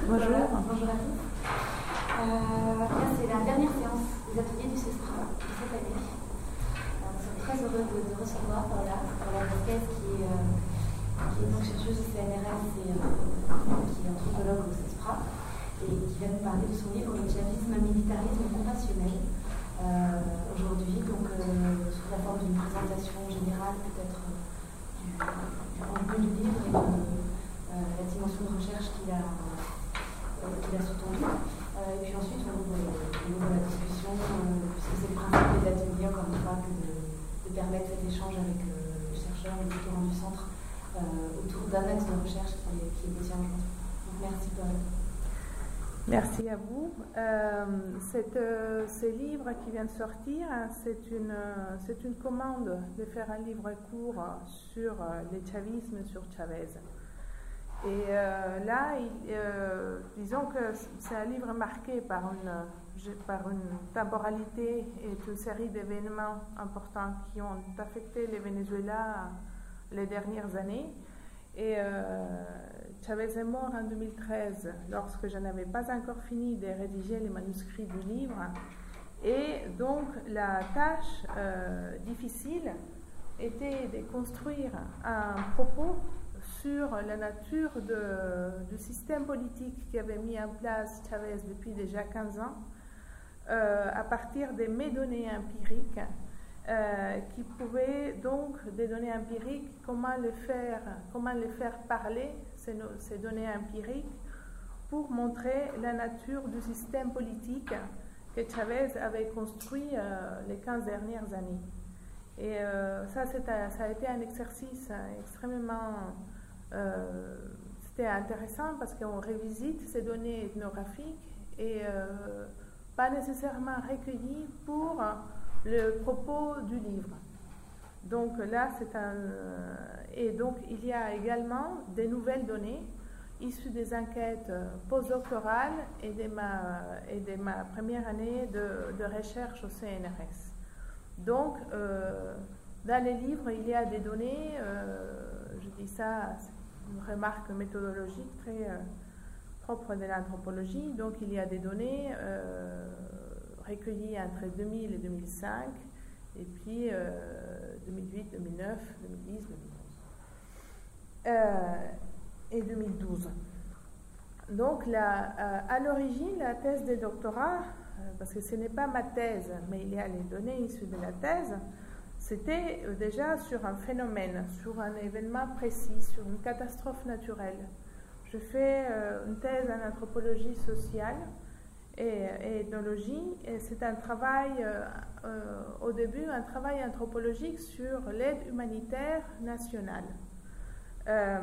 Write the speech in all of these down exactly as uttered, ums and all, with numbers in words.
Bonjour. Voilà, bonjour à tous. Euh, c'est la dernière séance des ateliers du CESPRA de cette année. Euh, nous sommes très heureux de, de recevoir Paula, Paula Vasquez, qui, euh, qui est donc chercheuse au C N R S et euh, qui est anthropologue au CESPRA, et qui va nous parler de son livre Le djihadisme, militarisme compassionnel. Euh, aujourd'hui, donc euh, sous la forme d'une présentation générale, peut-être euh, du, du contenu du livre et de euh, la dimension de recherche qu'il a, euh, qu'il a sous-tendue. Euh, et puis ensuite, on ouvre, on ouvre la discussion, euh, puisque c'est le principe des ateliers, encore une fois, que de, de permettre cet échange avec euh, les chercheurs et les doctorants du centre euh, autour d'un axe de recherche qui est, qui est le tien aujourd'hui. Donc merci Paul. Merci à vous. Euh, cette, euh, ce livre qui vient de sortir, c'est une, euh, c'est une commande de faire un livre court sur euh, le chavisme, sur Chavez. Et euh, là, il, euh, disons que c'est un livre marqué par une, par une temporalité et une série d'événements importants qui ont affecté le Venezuela les dernières années. Et euh, Chavez est mort en deux mille treize, lorsque je n'avais pas encore fini de rédiger les manuscrits du livre. Et donc, la tâche euh, difficile était de construire un propos sur la nature de, du système politique qui avait mis en place Chavez depuis déjà quinze ans, euh, à partir de mes données empiriques, euh, qui pouvaient donc, des données empiriques, comment les faire, comment les faire parler, ces, ces données empiriques, pour montrer la nature du système politique que Chavez avait construit euh, les quinze dernières années. Et euh, ça, c'est un, ça a été un exercice extrêmement Euh, c'était intéressant parce qu'on revisite ces données ethnographiques et euh, pas nécessairement recueillies pour le propos du livre. Donc là, c'est un... Et donc, il y a également des nouvelles données issues des enquêtes postdoctorales et de ma, et de ma première année de, de recherche au C N R S. Donc, euh, dans les livres, il y a des données, euh, je dis ça, une remarque méthodologique très euh, propre de l'anthropologie. Donc, il y a des données euh, recueillies entre deux mille et deux mille cinq, et puis euh, deux mille huit, deux mille neuf, deux mille dix, deux mille onze euh, et deux mille douze. Donc, la, euh, à l'origine, la thèse de doctorat, euh, parce que ce n'est pas ma thèse, mais il y a les données issues de la thèse, c'était déjà sur un phénomène, sur un événement précis, sur une catastrophe naturelle. Je fais euh, une thèse en anthropologie sociale et, et ethnologie, et c'est un travail, euh, euh, au début, un travail anthropologique sur l'aide humanitaire nationale. Euh,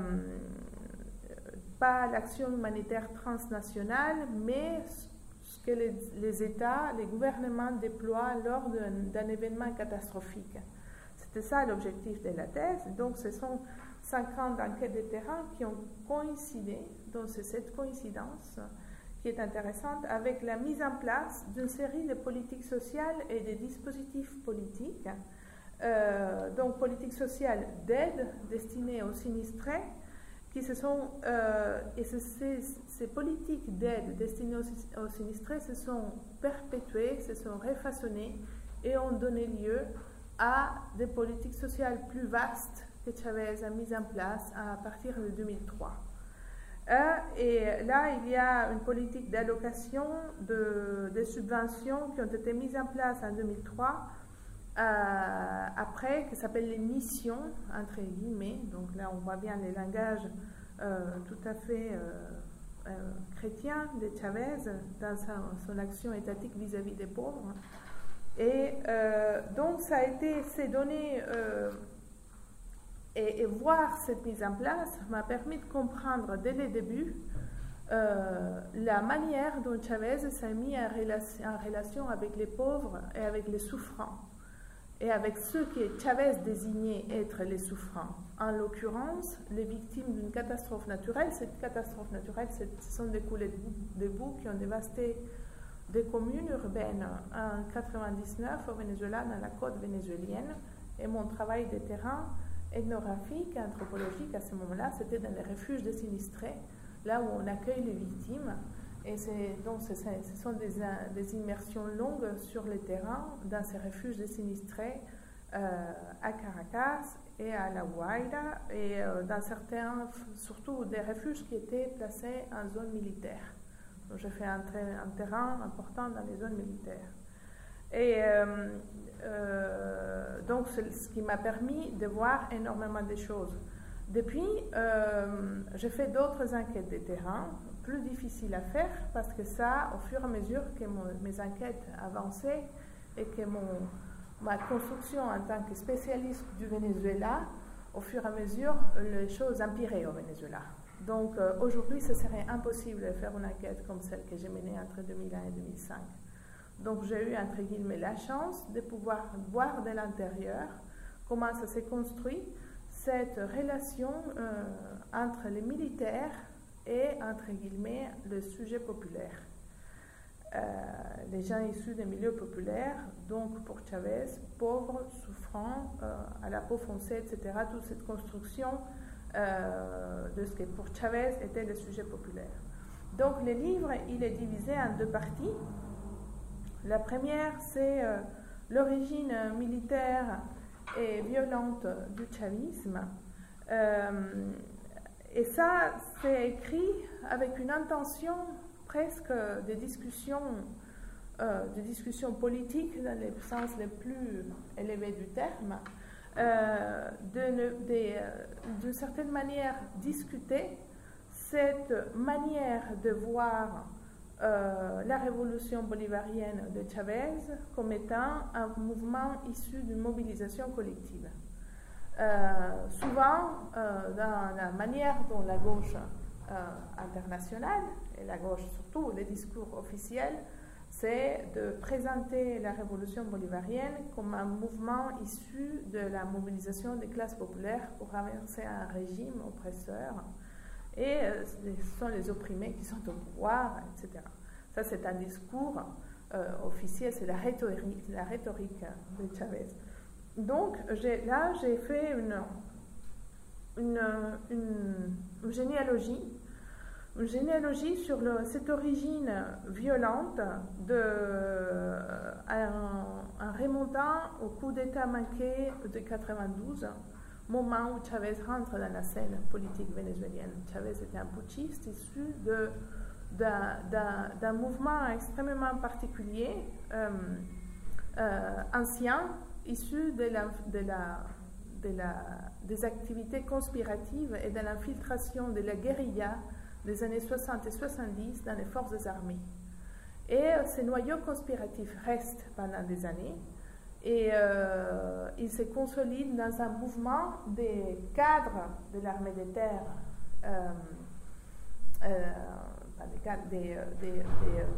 pas l'action humanitaire transnationale, mais ce que les, les États, les gouvernements déploient lors d'un événement catastrophique. C'était ça l'objectif de la thèse. Donc, ce sont cinq ans d'enquête de terrain qui ont coïncidé, donc c'est cette coïncidence qui est intéressante, avec la mise en place d'une série de politiques sociales et de dispositifs politiques. Euh, donc, politiques sociales d'aide destinées aux sinistrés, qui se sont, euh, et ces, ces, ces politiques d'aide destinées aux, aux sinistrés se sont perpétuées, se sont refaçonnées et ont donné lieu à des politiques sociales plus vastes que Chavez a mises en place à partir de deux mille trois. Euh, et là, il y a une politique d'allocation de, de subventions qui ont été mises en place en deux mille trois, Euh, après, qui s'appelle les missions, entre guillemets. Donc là, on voit bien les langages euh, tout à fait euh, euh, chrétiens de Chavez dans sa, son action étatique vis-à-vis des pauvres. Et euh, donc, ça a été ces données euh, et, et voir cette mise en place m'a permis de comprendre dès le début euh, la manière dont Chavez s'est mis en relation, en relation avec les pauvres et avec les souffrants, et avec ceux que Chavez désignait être les souffrants. En l'occurrence, les victimes d'une catastrophe naturelle. Cette catastrophe naturelle, ce sont des coulées de boue qui ont dévasté des communes urbaines en mille neuf cent quatre-vingt-dix-neuf au Venezuela, dans la côte vénézuélienne. Et mon travail de terrain ethnographique, anthropologique, à ce moment-là, c'était dans les refuges des sinistrés, là où on accueille les victimes. Et donc ce sont des, des immersions longues sur le terrain dans ces refuges des sinistrés euh, à Caracas et à La Guaira, et euh, dans certains, surtout des refuges qui étaient placés en zone militaire. Donc j'ai fait un, un terrain important dans les zones militaires. Et euh, euh, donc c'est ce qui m'a permis de voir énormément de choses. Depuis, euh, j'ai fait d'autres enquêtes de terrain, plus difficiles à faire, parce que ça, au fur et à mesure que mon, mes enquêtes avançaient et que mon, ma construction en tant que spécialiste du Venezuela, au fur et à mesure, les choses empiraient au Venezuela. Donc euh, aujourd'hui, ce serait impossible de faire une enquête comme celle que j'ai menée entre deux mille un et deux mille cinq. Donc j'ai eu, entre guillemets, la chance de pouvoir voir de l'intérieur comment ça s'est construit, cette relation euh, entre les militaires et, entre guillemets, le sujet populaire. Euh, les gens issus des milieux populaires, donc pour Chavez, pauvres, souffrants, euh, à la peau foncée, et cetera, toute cette construction euh, de ce que pour Chavez était le sujet populaire. Donc le livre, il est divisé en deux parties. La première, c'est euh, l'origine militaire et violente du chavisme. Euh, et ça, c'est écrit avec une intention presque de discussion, euh, de discussion politique dans le sens le plus élevé du terme, euh, d'une certaine manière discuter cette manière de voir euh, la révolution bolivarienne de Chavez comme étant un mouvement issu d'une mobilisation collective. Euh, souvent, euh, dans la manière dont la gauche euh, internationale, et la gauche surtout, les discours officiels, c'est de présenter la révolution bolivarienne comme un mouvement issu de la mobilisation des classes populaires pour renverser un régime oppresseur. Et euh, ce sont les opprimés qui sont au pouvoir, et cetera. Ça, c'est un discours euh, officiel, c'est la rhétorique, la rhétorique de Chavez. Donc, j'ai, là, j'ai fait une, une, une, une généalogie, une généalogie sur le, cette origine violente de, en, en remontant au coup d'État manqué de quatre-vingt-douze, moment où Chavez rentre dans la scène politique vénézuélienne. Chavez était un putschiste issu de, d'un, d'un, d'un mouvement extrêmement particulier, euh, euh, ancien, issu de la, de la, de la, des activités conspiratives et de l'infiltration de la guérilla des années soixante et soixante-dix dans les forces armées. Et ces noyaux conspiratifs restent pendant des années et euh, ils se consolident dans un mouvement des cadres de l'armée de terre, euh, euh, des, cadres, des, des, des,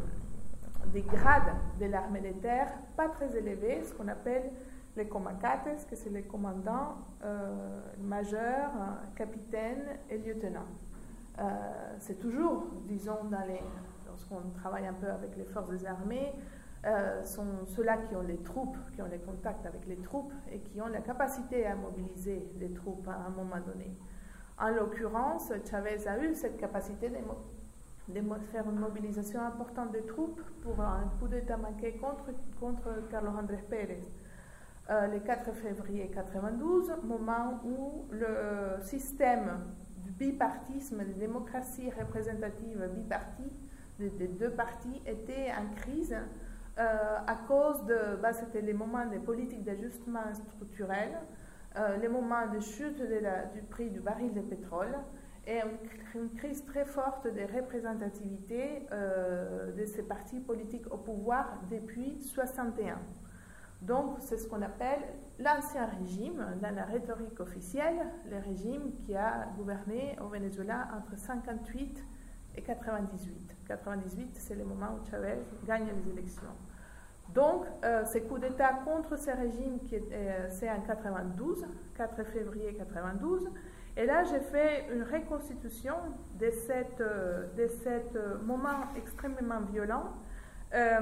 des grades de l'armée de terre pas très élevés, ce qu'on appelle les comacates, que c'est les commandants, euh, majeurs, capitaines et lieutenants. Euh, c'est toujours, disons, dans les, lorsqu'on travaille un peu avec les forces des armées, euh, sont ceux-là qui ont les troupes, qui ont les contacts avec les troupes et qui ont la capacité à mobiliser les troupes à un moment donné. En l'occurrence, Chavez a eu cette capacité de, de faire une mobilisation importante des troupes pour un coup d'État manqué contre, contre Carlos Andrés Pérez. Euh, le quatre février quatre-vingt-douze, moment où le système du bipartisme, de démocratie représentative bipartie, des de deux partis, était en crise euh, à cause de, bah, c'était les moments des politiques d'ajustement structurel, euh, les moments de chute de la, du prix du baril de pétrole et une, une crise très forte de représentativité euh, de ces partis politiques au pouvoir depuis mille neuf cent soixante et un. Donc, c'est ce qu'on appelle l'ancien régime, dans la rhétorique officielle, le régime qui a gouverné au Venezuela entre cinquante-huit et quatre-vingt-dix-huit. quatre-vingt-dix-huit, c'est le moment où Chavez gagne les élections. Donc, euh, ce coup d'État contre ce régime, qui est, euh, c'est en quatre-vingt-douze, quatre février quatre-vingt-douze. Et là, j'ai fait une reconstitution de cet euh, de cet, euh, moment extrêmement violent. Euh,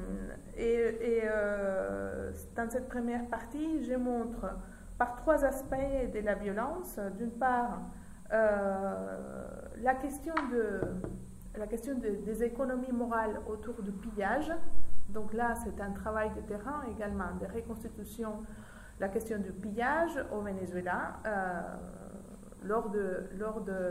et et euh, dans cette première partie, je montre par trois aspects de la violence. D'une part, Euh, la question, de, la question de, des économies morales autour du pillage, donc là c'est un travail de terrain également, de reconstitution, la question du pillage au Venezuela. Euh, lors de, lors de,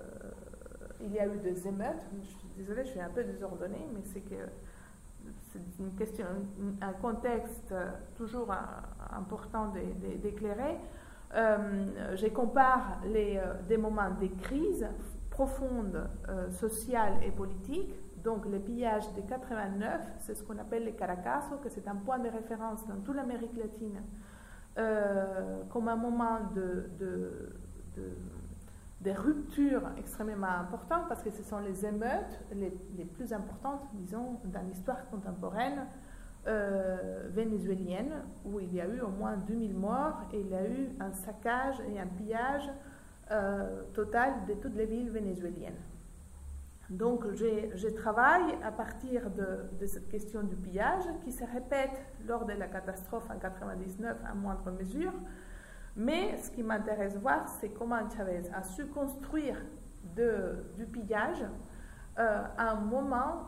il y a eu des émeutes, je suis désolée, je suis un peu désordonnée, mais c'est que c'est une question, un contexte toujours important d'éclairer. Euh, je compare les, des moments de crise profonde, euh, sociale et politique. Donc, le pillage de quatre-vingt-neuf, c'est ce qu'on appelle les Caracazo, que c'est un point de référence dans toute l'Amérique latine, euh, comme un moment de, de, de, de rupture extrêmement important, parce que ce sont les émeutes les, les plus importantes, disons, dans l'histoire contemporaine euh, vénézuélienne, où il y a eu au moins deux mille morts, et il y a eu un saccage et un pillage euh, total de toutes les villes vénézuéliennes. Donc, je travaille à partir de, de cette question du pillage qui se répète lors de la catastrophe en mille neuf cent quatre-vingt-dix-neuf à moindre mesure. Mais ce qui m'intéresse voir, c'est comment Chavez a su construire de, du pillage euh, un moment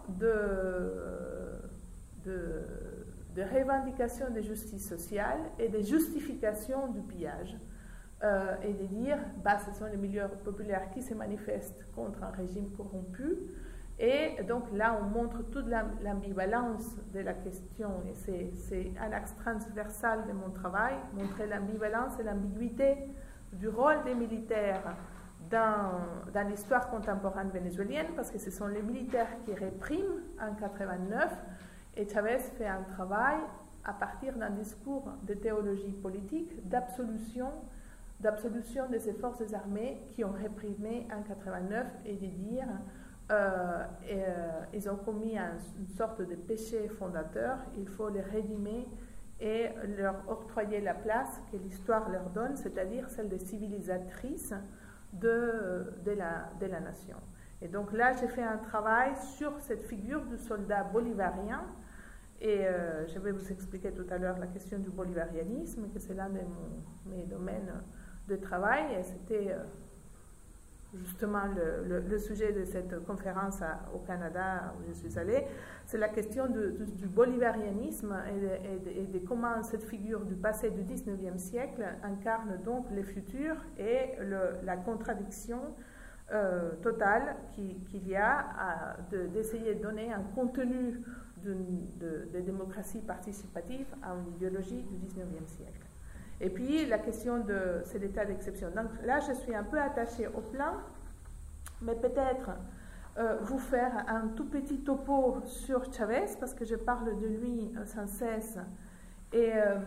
de, de, de revendication de justice sociale et de justification du pillage. Euh, et de dire, bah, ce sont les milieux populaires qui se manifestent contre un régime corrompu. Et donc là, on montre toute l'ambivalence de la question, et c'est un axe transversal de mon travail, montrer l'ambivalence et l'ambiguïté du rôle des militaires dans, dans l'histoire contemporaine vénézuélienne, parce que ce sont les militaires qui répriment en mille neuf cent quatre-vingt-neuf, et Chavez fait un travail à partir d'un discours de théologie politique, d'absolution d'absolution de ces forces armées qui ont réprimé en mille neuf cent quatre-vingt-neuf, et de dire euh, et, euh, ils ont commis un, une sorte de péché fondateur, il faut les rédimer et leur octroyer la place que l'histoire leur donne, c'est-à-dire celle de civilisatrice de, de, la, de la nation. Et donc là, j'ai fait un travail sur cette figure du soldat bolivarien, et euh, je vais vous expliquer tout à l'heure la question du bolivarianisme, que c'est l'un de mon, mes domaines de travail, et c'était euh, justement le, le, le sujet de cette conférence à, au Canada où je suis allée. C'est la question de, de, du bolivarianisme et de, et, de, et de comment cette figure du passé du dix-neuvième siècle incarne donc le futur et le, la contradiction euh, totale qu'il qu'il y a d'essayer de, de donner un contenu de, de, de démocratie participative à une idéologie du dix-neuvième siècle. Et puis, la question de cet état d'exception. Donc là, je suis un peu attachée au plan, mais peut-être euh, vous faire un tout petit topo sur Chavez, parce que je parle de lui euh, sans cesse. Et, euh,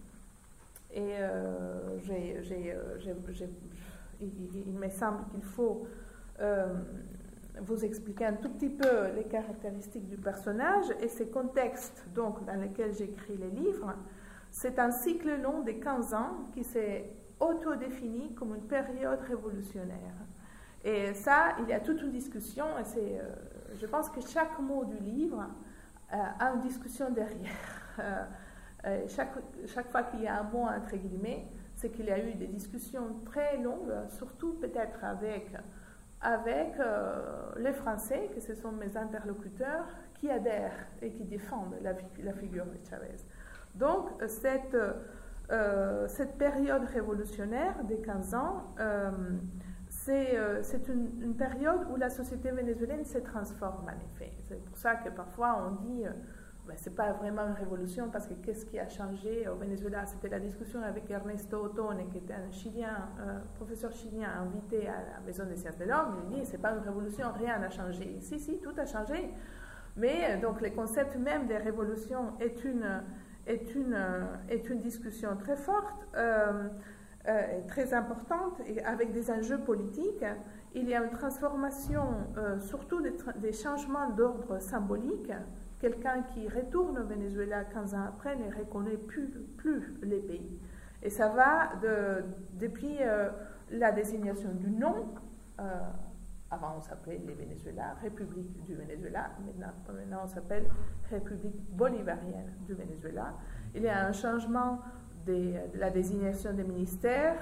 et euh, j'ai, j'ai, j'ai, j'ai, il, il me semble qu'il faut euh, vous expliquer un tout petit peu les caractéristiques du personnage et ces contextes donc, dans lesquels j'écris les livres. C'est un cycle long de quinze ans qui s'est autodéfini comme une période révolutionnaire. Et ça, il y a toute une discussion, et c'est, euh, je pense que chaque mot du livre euh, a une discussion derrière. Euh, euh, chaque, chaque fois qu'il y a un mot entre guillemets, c'est qu'il y a eu des discussions très longues, surtout peut-être avec, avec euh, les Français, que ce sont mes interlocuteurs, qui adhèrent et qui défendent la, la figure de Chavez. Donc, cette, euh, cette période révolutionnaire des quinze ans, euh, c'est euh, une, une période où la société vénézuélienne se transforme en effet. C'est pour ça que parfois on dit, euh, ben, c'est pas vraiment une révolution parce que qu'est-ce qui a changé au Venezuela? C'était la discussion avec Ernesto Otone, qui était un Chilien, euh, professeur chilien invité à la Maison des sciences de l'homme. Il dit, c'est pas une révolution, rien n'a changé. Si, si, tout a changé. Mais donc le concept même des révolutions est une... Est une, est une discussion très forte, euh, euh, très importante, et avec des enjeux politiques. Il y a une transformation, euh, surtout des, des changements d'ordre symbolique. Quelqu'un qui retourne au Venezuela quinze ans après ne reconnaît plus, plus les pays. Et ça va de, depuis euh, la désignation du nom. Euh, Avant, on s'appelait les Venezuela, République du Venezuela. Maintenant, maintenant on s'appelle République bolivarienne du Venezuela. Il y a un changement des, de la désignation des ministères.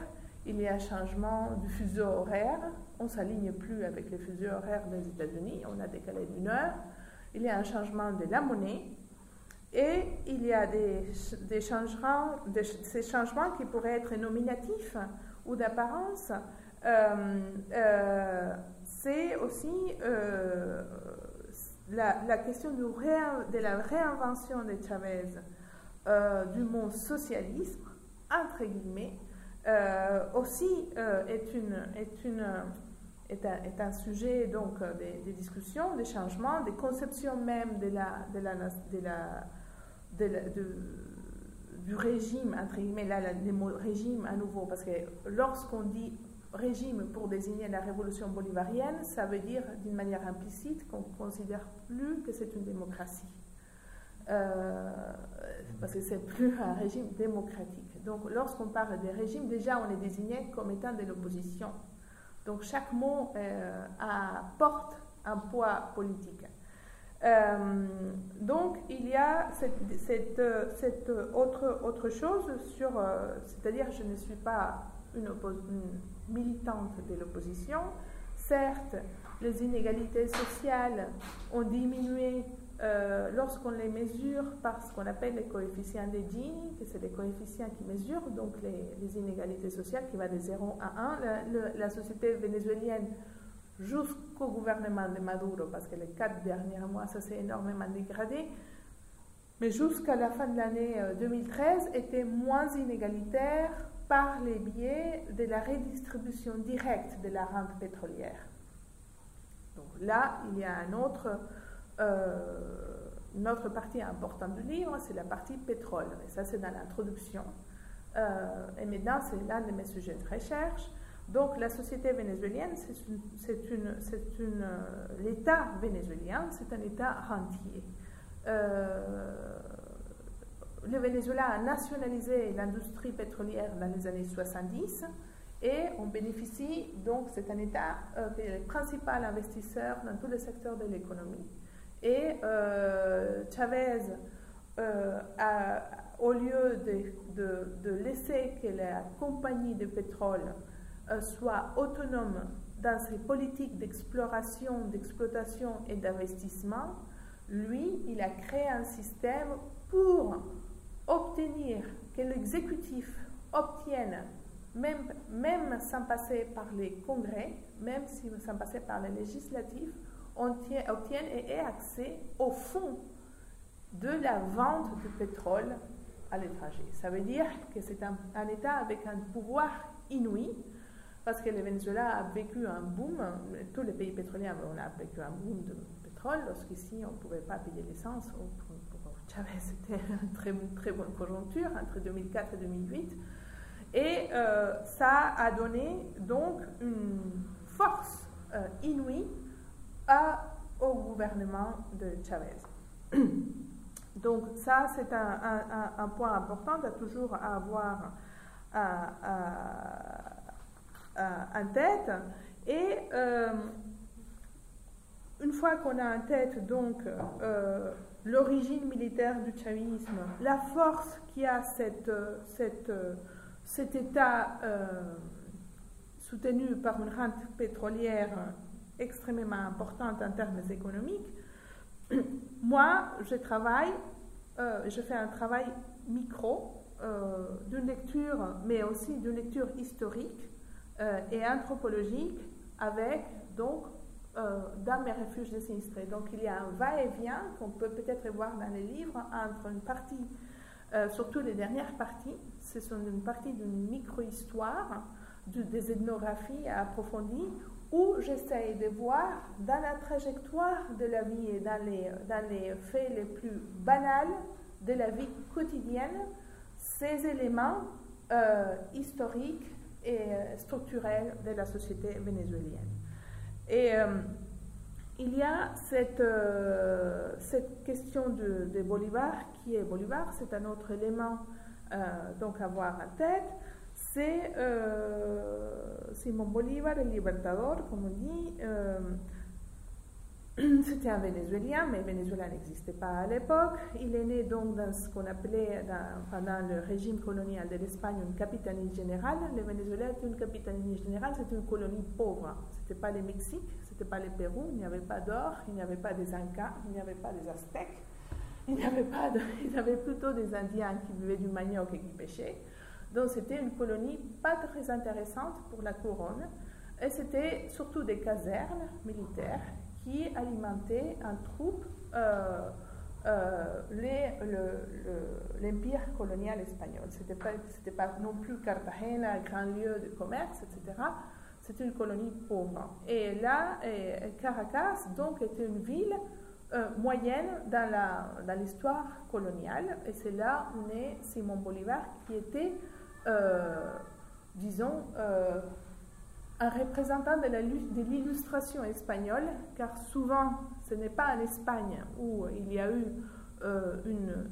il y a un changement du fuseau horaire, on ne s'aligne plus avec les fuseaux horaires des États-Unis, on a décalé d'une heure. Il y a un changement de la monnaie et il y a des, des, changements, des ces changements qui pourraient être nominatifs ou d'apparence. Euh, euh, c'est aussi euh, la, la question du ré, de la réinvention de Chavez euh, du mot socialisme, entre guillemets, euh, aussi euh, est, une, est, une, est, un, est un sujet donc des, des discussions, des changements, des conceptions même de la, de la, de la, de la, de, du régime, entre guillemets, là, le mot régime à nouveau, parce que lorsqu'on dit régime pour désigner la révolution bolivarienne, ça veut dire d'une manière implicite qu'on ne considère plus que c'est une démocratie. Euh, parce que c'est plus un régime démocratique. Donc lorsqu'on parle des régimes, déjà on est désigné comme étant de l'opposition. Donc chaque mot euh, apporte un poids politique. Euh, donc il y a cette, cette, cette autre, autre chose sur, euh, c'est-à-dire je ne suis pas une, une militante de l'opposition. Certes, les inégalités sociales ont diminué Euh, lorsqu'on les mesure par ce qu'on appelle les coefficients de Gini, que c'est les coefficients qui mesurent donc les, les inégalités sociales qui va de zéro à un, la, la, la société vénézuélienne jusqu'au gouvernement de Maduro, parce que les quatre derniers mois ça s'est énormément dégradé, mais jusqu'à la fin de l'année deux mille treize était moins inégalitaire par les biais de la redistribution directe de la rente pétrolière. Donc là, il y a un autre Euh, une autre partie importante du livre, c'est la partie pétrole. Et ça, c'est dans l'introduction. Euh, et maintenant, c'est l'un de mes sujets de recherche. Donc, la société vénézuélienne, c'est une, c'est une, c'est une, euh, l'État vénézuélien, c'est un État rentier. Euh, le Venezuela a nationalisé l'industrie pétrolière dans les années soixante-dix. Et on bénéficie, donc, c'est un État euh, qui est le principal investisseur dans tous les secteurs de l'économie. Et euh, Chavez, euh, a, au lieu de, de, de laisser que la compagnie de pétrole euh, soit autonome dans ses politiques d'exploration, d'exploitation et d'investissement, lui, il a créé un système pour obtenir que l'exécutif obtienne, même, même sans passer par les congrès, même sans passer par les législatifs, obtiennent et aient accès au fonds de la vente du pétrole à l'étranger. Ça veut dire que c'est un, un État avec un pouvoir inouï, parce que le Venezuela a vécu un boom, tous les pays pétroliers on a vécu un boom de pétrole, lorsqu'ici on ne pouvait pas payer l'essence. Pour, pour Chavez, c'était une très, très bonne conjoncture entre deux mille quatre et deux mille huit. Et euh, ça a donné donc une force euh, inouïe À, au gouvernement de Chavez. Donc ça, c'est un, un, un point important à toujours avoir à, à, à, en tête. Et euh, une fois qu'on a en tête donc euh, l'origine militaire du chavisme, la force qui a cette, cette, cet État euh, soutenu par une rente pétrolière extrêmement importante en termes économiques, moi, je travaille, euh, je fais un travail micro, euh, d'une lecture, mais aussi d'une lecture historique euh, et anthropologique, avec, donc, euh, dans mes refuges de sinistrés. Donc, il y a un va-et-vient qu'on peut peut-être voir dans les livres, entre une partie, euh, surtout les dernières parties, ce sont une partie d'une micro-histoire, de, des ethnographies approfondies, où j'essaye de voir dans la trajectoire de la vie et dans les, dans les faits les plus banals de la vie quotidienne, ces éléments euh, historiques et euh, structurels de la société vénézuélienne. Et euh, il y a cette, euh, cette question de, de Bolivar, qui est Bolivar, c'est un autre élément euh, donc à avoir en tête. C'est euh, Simón Bolívar, el Libertador, comme on dit. Euh, c'était un Vénézuélien, mais le Venezuela n'existait pas à l'époque. Il est né donc dans ce qu'on appelait, dans, pendant le régime colonial de l'Espagne, une capitanie générale. Le Venezuela était une capitanie générale, c'était une colonie pauvre. Ce n'était pas le Mexique, ce n'était pas le Pérou, il n'y avait pas d'or, il n'y avait pas des Incas, il n'y avait pas des Aztèques, il n'y avait pas de, il y avait plutôt des Indiens qui vivaient du manioc et qui pêchaient. Donc c'était une colonie pas très intéressante pour la couronne, et c'était surtout des casernes militaires qui alimentaient en troupes euh, euh, l'empire colonial espagnol. Ce n'était pas, c'était pas non plus Cartagena, grand lieu de commerce, et cetera. C'était une colonie pauvre. Et là, et Caracas, donc, était une ville euh, moyenne dans, la, dans l'histoire coloniale. Et c'est là où naît Simón Bolívar, qui était, euh, disons, euh, un représentant de, la, de l'illustration espagnole, car souvent, ce n'est pas en Espagne où il y a eu euh, une,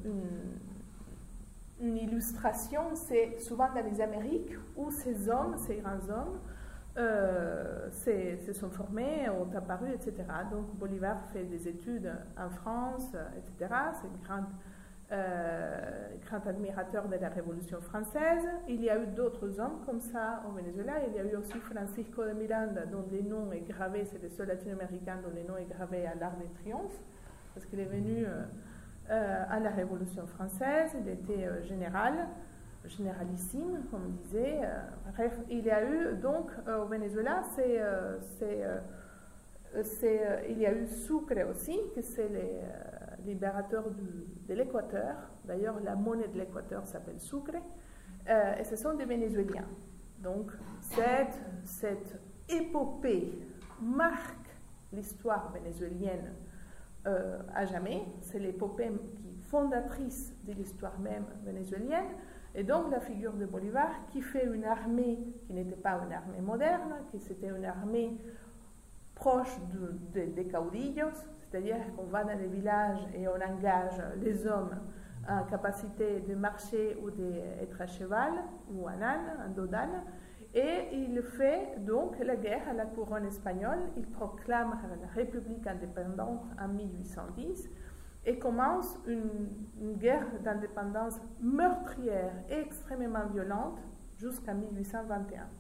une, une illustration, c'est souvent dans les Amériques où ces hommes, ces grands hommes, euh, se sont formés, ont apparu, et cetera. Donc Bolivar fait des études en France, et cetera. C'est une grande... Euh, grand admirateur de la Révolution française. Il y a eu d'autres hommes comme ça au Venezuela. Il y a eu aussi Francisco de Miranda, dont le nom est gravé, c'est le seul latino-américain dont le nom est gravé à l'Arc de Triomphe, parce qu'il est venu euh, euh, à la Révolution française. Il était euh, général, généralissime, comme on disait. Euh, bref, il y a eu donc euh, au Venezuela, c'est, euh, c'est, euh, c'est, euh, il y a eu Sucre aussi, que c'est les libérateur du, de l'Équateur. D'ailleurs, la monnaie de l'Équateur s'appelle Sucre. Euh, et ce sont des Vénézuéliens. Donc, cette, cette épopée marque l'histoire vénézuélienne euh, à jamais. C'est l'épopée qui est fondatrice de l'histoire même vénézuélienne. Et donc, la figure de Bolivar, qui fait une armée qui n'était pas une armée moderne, qui c'était une armée proche de, de, des caudillos, c'est-à-dire qu'on va dans les villages et on engage les hommes en capacité de marcher ou d'être à cheval, ou en âne, en dos d'âne, et il fait donc la guerre à la couronne espagnole. Il proclame la République indépendante en mille huit cent dix et commence une, une guerre d'indépendance meurtrière et extrêmement violente jusqu'en mille huit cent vingt et un.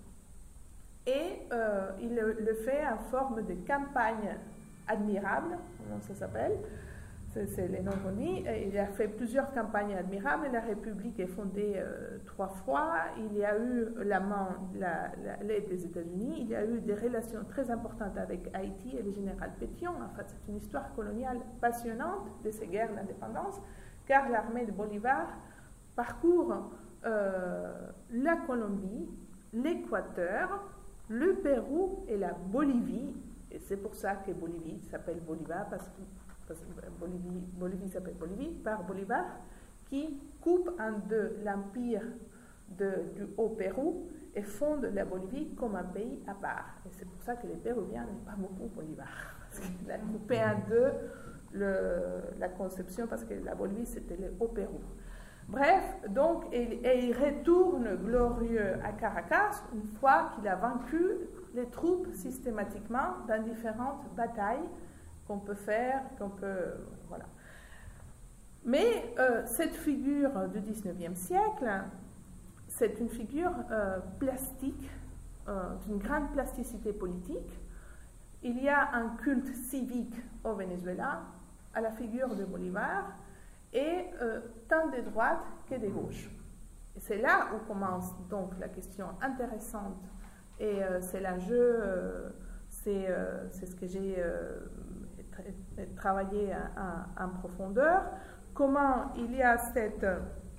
Et euh, il le, le fait en forme de campagne admirable, comment ça s'appelle, c'est, c'est les noms qu'on dit. Il a fait plusieurs campagnes admirables. La République est fondée euh, trois fois. Il y a eu la main, la, la, l'aide des États-Unis. Il y a eu des relations très importantes avec Haïti et le général Pétion. En fait, c'est une histoire coloniale passionnante de ces guerres d'indépendance, car l'armée de Bolivar parcourt euh, la Colombie, l'Équateur, le Pérou et la Bolivie. Et c'est pour ça que Bolivie s'appelle Bolivar, parce que, parce que Bolivie, Bolivie s'appelle Bolivie par Bolivar, qui coupe en deux l'empire de, du Haut-Pérou et fonde la Bolivie comme un pays à part. Et c'est pour ça que les Péruviens n'aiment pas beaucoup Bolivar, parce qu'il a coupé en deux le, la conception, parce que la Bolivie c'était le Haut-Pérou. Bref, donc, et, et il retourne glorieux à Caracas une fois qu'il a vaincu les troupes systématiquement dans différentes batailles qu'on peut faire, qu'on peut, voilà. Mais euh, cette figure du dix-neuvième siècle, c'est une figure euh, plastique, euh, d'une grande plasticité politique. Il y a un culte civique au Venezuela à la figure de Bolivar, et euh, tant de droite que de gauche. Et c'est là où commence donc la question intéressante, et euh, c'est l'enjeu, euh, c'est, euh, c'est ce que j'ai euh, tra- travaillé en, en profondeur, comment il y a cette,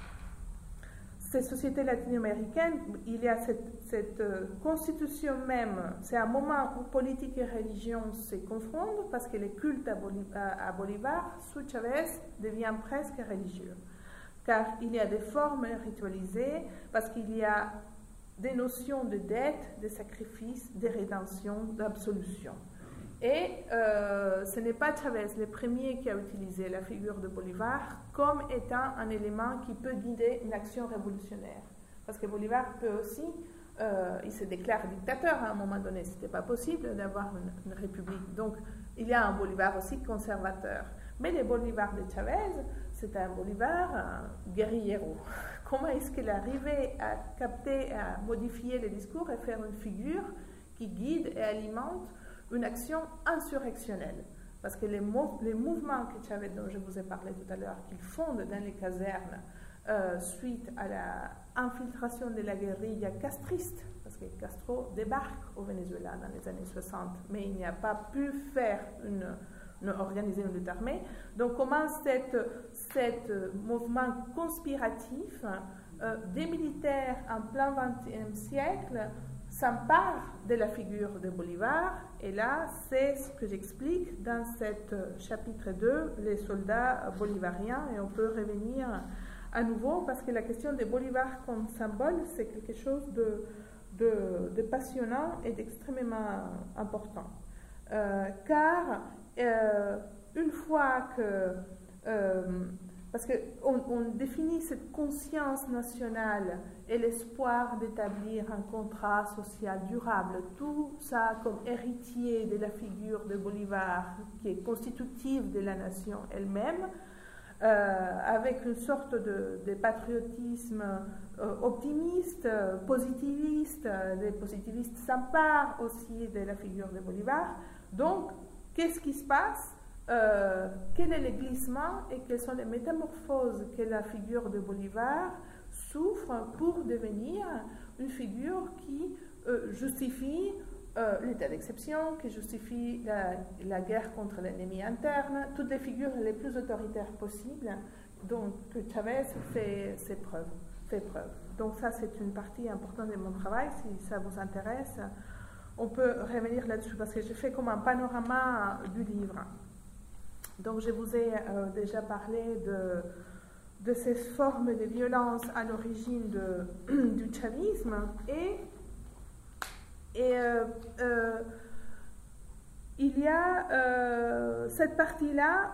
cette société latino-américaine, il y a cette, cette euh, constitution même, c'est un moment où politique et religion se confondent, parce que le culte à, Boliv- à, à Bolivar, sous Chavez, devient presque religieux. Car il y a des formes ritualisées, parce qu'il y a des notions de dette, de sacrifice, de rédemption, d'absolution. Et euh, ce n'est pas Chavez le premier qui a utilisé la figure de Bolivar comme étant un élément qui peut guider une action révolutionnaire. Parce que Bolivar peut aussi, euh, il se déclare dictateur à un moment donné, ce n'était pas possible d'avoir une, une république. Donc il y a un Bolivar aussi conservateur. Mais le Bolivar de Chavez, c'est un Bolivar euh, guerriero. Comment est-ce qu'il arrivait à capter, à modifier les discours et faire une figure qui guide et alimente une action insurrectionnelle? Parce que les, mou les mouvements que Chavez, dont je vous ai parlé tout à l'heure, qu'il fonde dans les casernes euh, suite à l'infiltration de la guérilla castriste, parce que Castro débarque au Venezuela dans les années soixante, mais il n'y a pas pu faire une, une organiser une lutte armée. Donc comment ce mouvement conspiratif euh, des militaires en plein vingtième siècle s'empare de la figure de Bolivar, et là, c'est ce que j'explique dans ce chapitre deux, les soldats bolivariens, et on peut revenir à nouveau, parce que la question de Bolivar comme symbole, c'est quelque chose de, de, de passionnant et d'extrêmement important. Euh, car, euh, une fois que... Euh, parce qu'on on définit cette conscience nationale et l'espoir d'établir un contrat social durable, tout ça comme héritier de la figure de Bolivar, qui est constitutive de la nation elle-même, euh, avec une sorte de, de patriotisme euh, optimiste, euh, positiviste. Euh, les positivistes s'emparent aussi de la figure de Bolivar. Donc, qu'est-ce qui se passe? Euh, quel est le glissement et quelles sont les métamorphoses que la figure de Bolivar souffre pour devenir une figure qui euh, justifie euh, l'état d'exception, qui justifie la, la guerre contre l'ennemi interne, toutes les figures les plus autoritaires possibles dont que Chavez fait, fait, preuve, fait preuve. Donc ça, c'est une partie importante de mon travail. Si ça vous intéresse, on peut revenir là-dessus, parce que je fais comme un panorama du livre. Donc, je vous ai euh, déjà parlé de, de ces formes de violence à l'origine du chavisme. Et, et euh, euh, il y a euh, cette partie-là,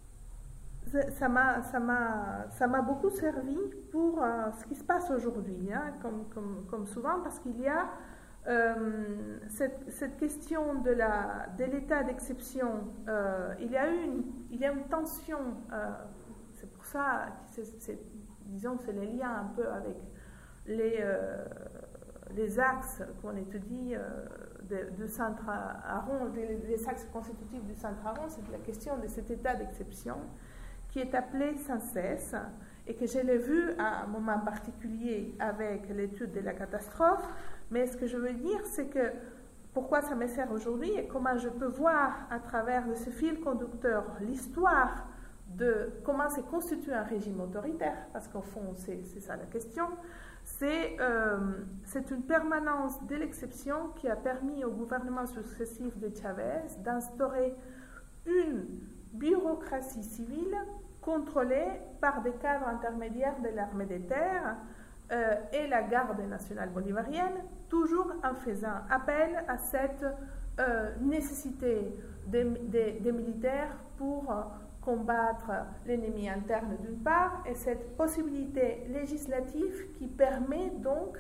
ça m'a ça m'a ça m'a beaucoup servi pour euh, ce qui se passe aujourd'hui, hein, comme, comme, comme souvent, parce qu'il y a Euh, cette, cette question de la de l'état d'exception, euh, il y a eu une, il y a une tension, euh, c'est pour ça, c'est, c'est, disons, c'est les liens un peu avec les, euh, les axes qu'on étudie euh, de, de Centre-Aron, les, les axes constitutifs du Centre-Aron, c'est la question de cet état d'exception qui est appelé sans cesse, et que je l'ai vu à un moment particulier avec l'étude de la catastrophe. Mais ce que je veux dire, c'est que pourquoi ça me sert aujourd'hui et comment je peux voir à travers de ce fil conducteur l'histoire de comment s'est constitué un régime autoritaire, parce qu'au fond, c'est, c'est ça la question. C'est, euh, c'est une permanence de l'exception qui a permis au gouvernement successif de Chavez d'instaurer une bureaucratie civile contrôlée par des cadres intermédiaires de l'armée des terres euh, et la garde nationale bolivarienne, toujours en faisant appel à cette euh, nécessité des, des, des militaires pour euh, combattre l'ennemi interne d'une part, et cette possibilité législative qui permet donc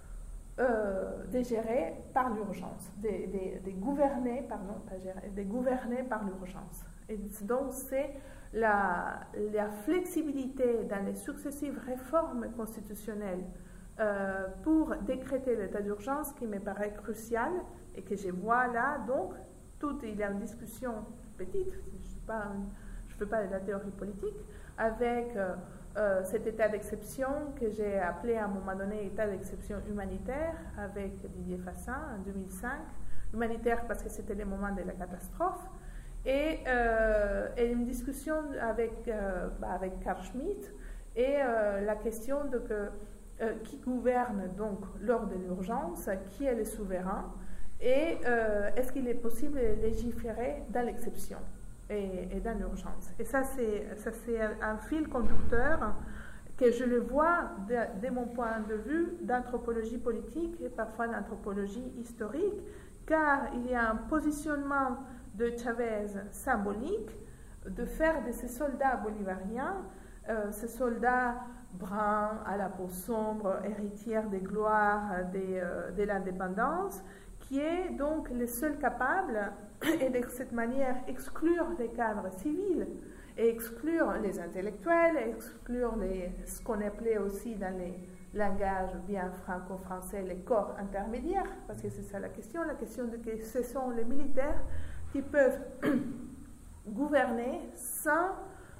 euh, de gérer par l'urgence, de, de, de gouverner, pardon, pas gérer, de gouverner par l'urgence. Et donc c'est La, la flexibilité dans les successives réformes constitutionnelles euh, pour décréter l'état d'urgence qui me paraît crucial et que je vois là. Donc, tout, il y a une discussion petite, je ne fais pas de la théorie politique, avec euh, euh, cet état d'exception que j'ai appelé à un moment donné état d'exception humanitaire avec Didier Fassin en deux mille cinq. Humanitaire parce que c'était le moment de la catastrophe. Et, euh, et une discussion avec, euh, bah, avec Carl Schmitt et euh, la question de que, euh, qui gouverne donc lors de l'urgence, qui est le souverain, et euh, est-ce qu'il est possible de légiférer dans l'exception et, et dans l'urgence. Et ça c'est, ça, c'est un fil conducteur que je le vois de, de mon point de vue d'anthropologie politique et parfois d'anthropologie historique, car il y a un positionnement de Chavez symbolique, de faire de ces soldats bolivariens, euh, ces soldats bruns à la peau sombre, héritières des gloires des, euh, de l'indépendance, qui est donc les seuls capables et de cette manière exclure les cadres civils, et exclure les intellectuels, exclure les, ce qu'on appelait aussi dans les langages bien franco-français les corps intermédiaires, parce que c'est ça la question, la question de que ce sont les militaires qui peuvent gouverner sans,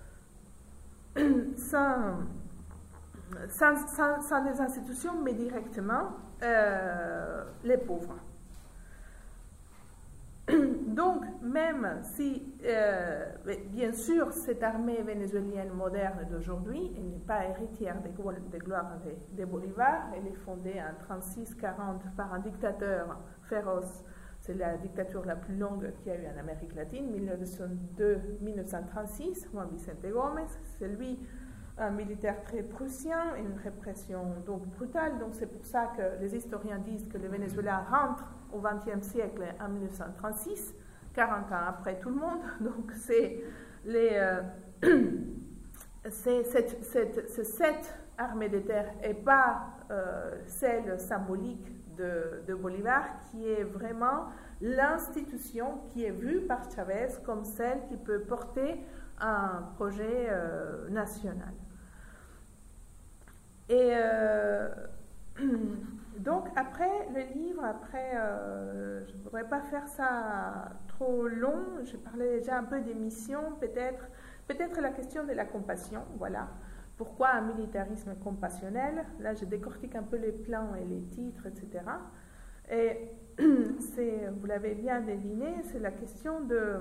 sans, sans, sans, sans des institutions, mais directement euh, les pauvres. Donc, même si, euh, bien sûr, cette armée vénézuélienne moderne d'aujourd'hui, elle n'est pas héritière des, des gloires de, de Bolivar, elle est fondée en trente-six quarante par un dictateur féroce. C'est la dictature la plus longue qu'il y a eu en Amérique latine, mille neuf cent deux à mille neuf cent trente-six, Juan Vicente Gómez. C'est lui, un militaire très prussien, et une répression donc brutale. Donc c'est pour ça que les historiens disent que le Venezuela rentre au vingtième siècle en mille neuf cent trente-six, quarante ans après tout le monde. Donc c'est les, euh, c'est cette, cette, cette armée de terre et pas euh, celle symbolique de, de Bolivar, qui est vraiment l'institution qui est vue par Chavez comme celle qui peut porter un projet euh, national. Et euh, donc après le livre, après, euh, je ne voudrais pas faire ça trop long, je parlais déjà un peu des missions, peut-être peut-être la question de la compassion, voilà. Pourquoi un militarisme compassionnel? Là, je décortique un peu les plans et les titres, et cetera. Et c'est, vous l'avez bien deviné, c'est la question de...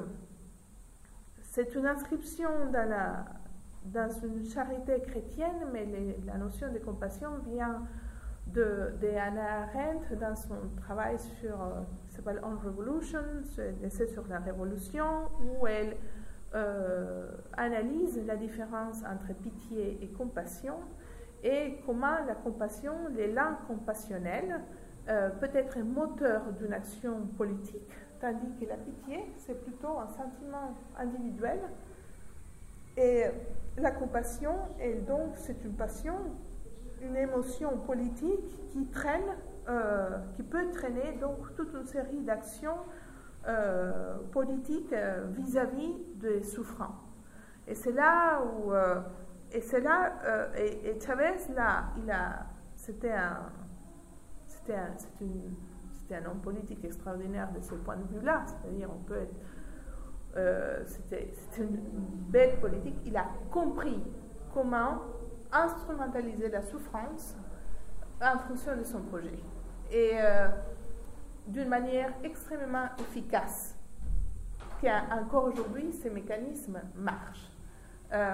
C'est une inscription dans, la, dans une charité chrétienne, mais les, la notion de compassion vient de, de Hannah Arendt dans son travail sur, euh, qui s'appelle On Revolution, l'essai sur la révolution, où elle euh, analyse la différence entre pitié et compassion, et comment la compassion, l'élan compassionnel, euh, peut être un moteur d'une action politique, tandis que la pitié, c'est plutôt un sentiment individuel. Et la compassion, elle, donc, c'est une passion, une émotion politique qui traîne, euh, qui peut traîner donc toute une série d'actions euh, politiques euh, vis-à-vis des souffrants. Et c'est là où, euh, et c'est là, euh, et, et Chavez, là, il a, c'était un, c'était un, c'est une C'était un homme politique extraordinaire de ce point de vue-là, c'est-à-dire on peut être, euh, c'était, c'était une belle politique. Il a compris comment instrumentaliser la souffrance en fonction de son projet, et euh, d'une manière extrêmement efficace, qu'encore aujourd'hui ces mécanismes marchent. Euh,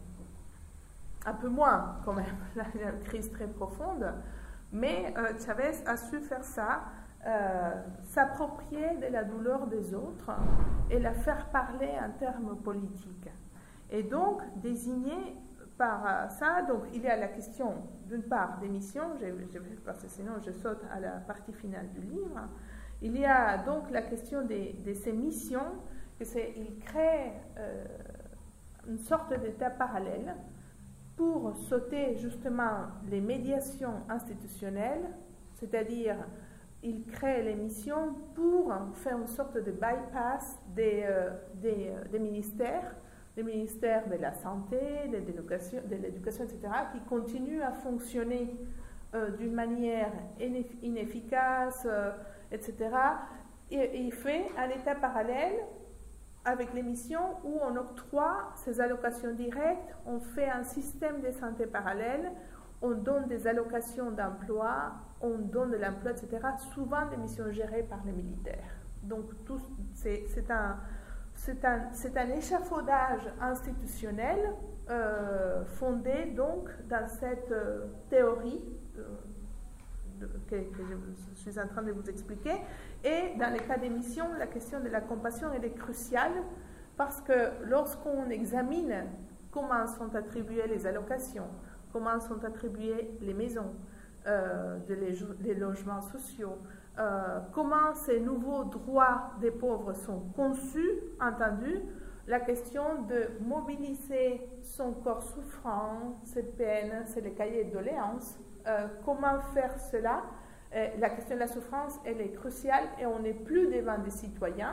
un peu moins quand même, là il y a une crise très profonde, mais euh, Chavez a su faire ça. Euh, s'approprier de la douleur des autres et la faire parler en termes politiques. Et donc, désigner par euh, ça, donc il y a la question, d'une part, des missions, je, je, parce que sinon je saute à la partie finale du livre. Il y a donc la question de, de ces missions, que c'est, il crée euh, une sorte d'état parallèle pour sauter justement les médiations institutionnelles, c'est-à-dire il crée les missions pour faire une sorte de bypass des, euh, des, euh, des ministères, des ministères de la santé, de l'éducation, de l'éducation, et cetera, qui continuent à fonctionner euh, d'une manière inefficace, euh, et cetera. Et, et il fait un état parallèle avec les missions où on octroie ces allocations directes, on fait un système de santé parallèle, on donne des allocations d'emploi, on donne de l'emploi, et cetera, souvent des missions gérées par les militaires. Donc, tout, c'est, c'est, un, c'est, un, c'est un échafaudage institutionnel euh, fondé donc dans cette euh, théorie euh, de, que, que je suis en train de vous expliquer. Et dans les cas des missions, la question de la compassion elle est cruciale parce que lorsqu'on examine comment sont attribuées les allocations, comment sont attribuées les maisons, euh, de les, les logements sociaux, euh, comment ces nouveaux droits des pauvres sont conçus, entendus, la question de mobiliser son corps souffrant, ses peines, c'est les cahiers de doléances, euh, comment faire cela, euh, la question de la souffrance, elle est cruciale et on n'est plus devant des citoyens,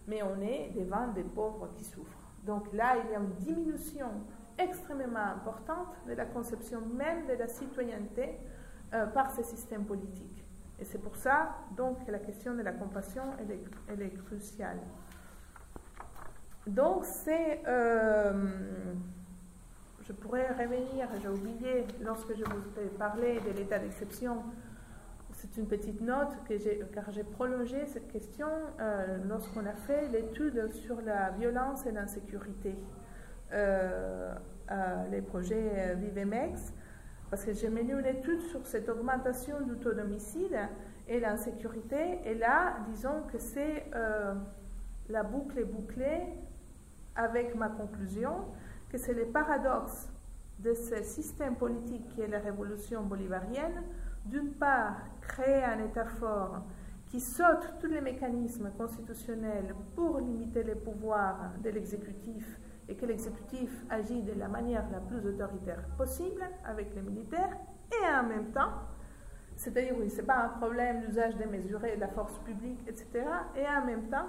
mais on est devant des pauvres qui souffrent. Donc là, il y a une diminution extrêmement importante de la conception même de la citoyenneté euh, par ces systèmes politiques. Et c'est pour ça donc, que la question de la compassion elle est, elle est cruciale. Donc c'est... Euh, je pourrais revenir, j'ai oublié, lorsque je vous ai parlé de l'état d'exception, c'est une petite note, que j'ai, car j'ai prolongé cette question euh, lorsqu'on a fait l'étude sur la violence et l'insécurité, euh, euh, les projets Vivemex, parce que j'ai mené une étude sur cette augmentation du taux d'homicide et l'insécurité, et là, disons que c'est euh, la boucle est bouclée avec ma conclusion, que c'est le paradoxe de ce système politique qui est la révolution bolivarienne, d'une part, créer un État fort qui saute tous les mécanismes constitutionnels pour limiter les pouvoirs de l'exécutif et que l'exécutif agit de la manière la plus autoritaire possible avec les militaires, et en même temps, c'est-à-dire, oui, ce n'est pas un problème d'usage démesuré de la force publique, et cetera, et en même temps,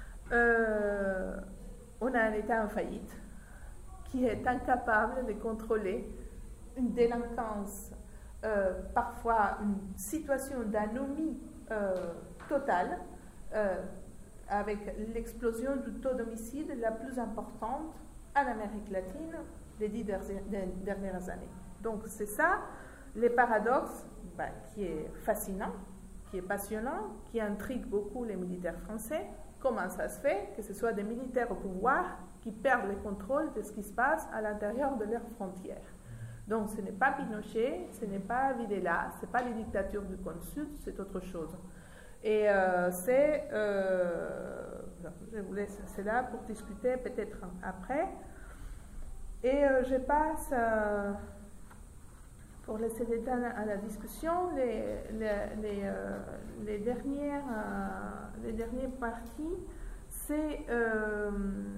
euh, on a un État en faillite qui est incapable de contrôler une délinquance, euh, parfois une situation d'anomie euh, totale, euh, avec l'explosion du taux d'homicide la plus importante en Amérique latine les dix dernières années. Donc c'est ça, les paradoxes ben, qui est fascinant, qui est passionnant, qui intrigue beaucoup les militaires français. Comment ça se fait que ce soit des militaires au pouvoir qui perdent le contrôle de ce qui se passe à l'intérieur de leurs frontières. Donc ce n'est pas Pinochet, ce n'est pas Videla, ce n'est pas les dictatures du Cône Sud, c'est autre chose. Et euh, c'est, euh, je vous laisse cela pour discuter peut-être après. Et euh, je passe, euh, pour laisser le temps à la discussion, les, les, les, euh, les, dernières, euh, les dernières parties, c'est... Euh,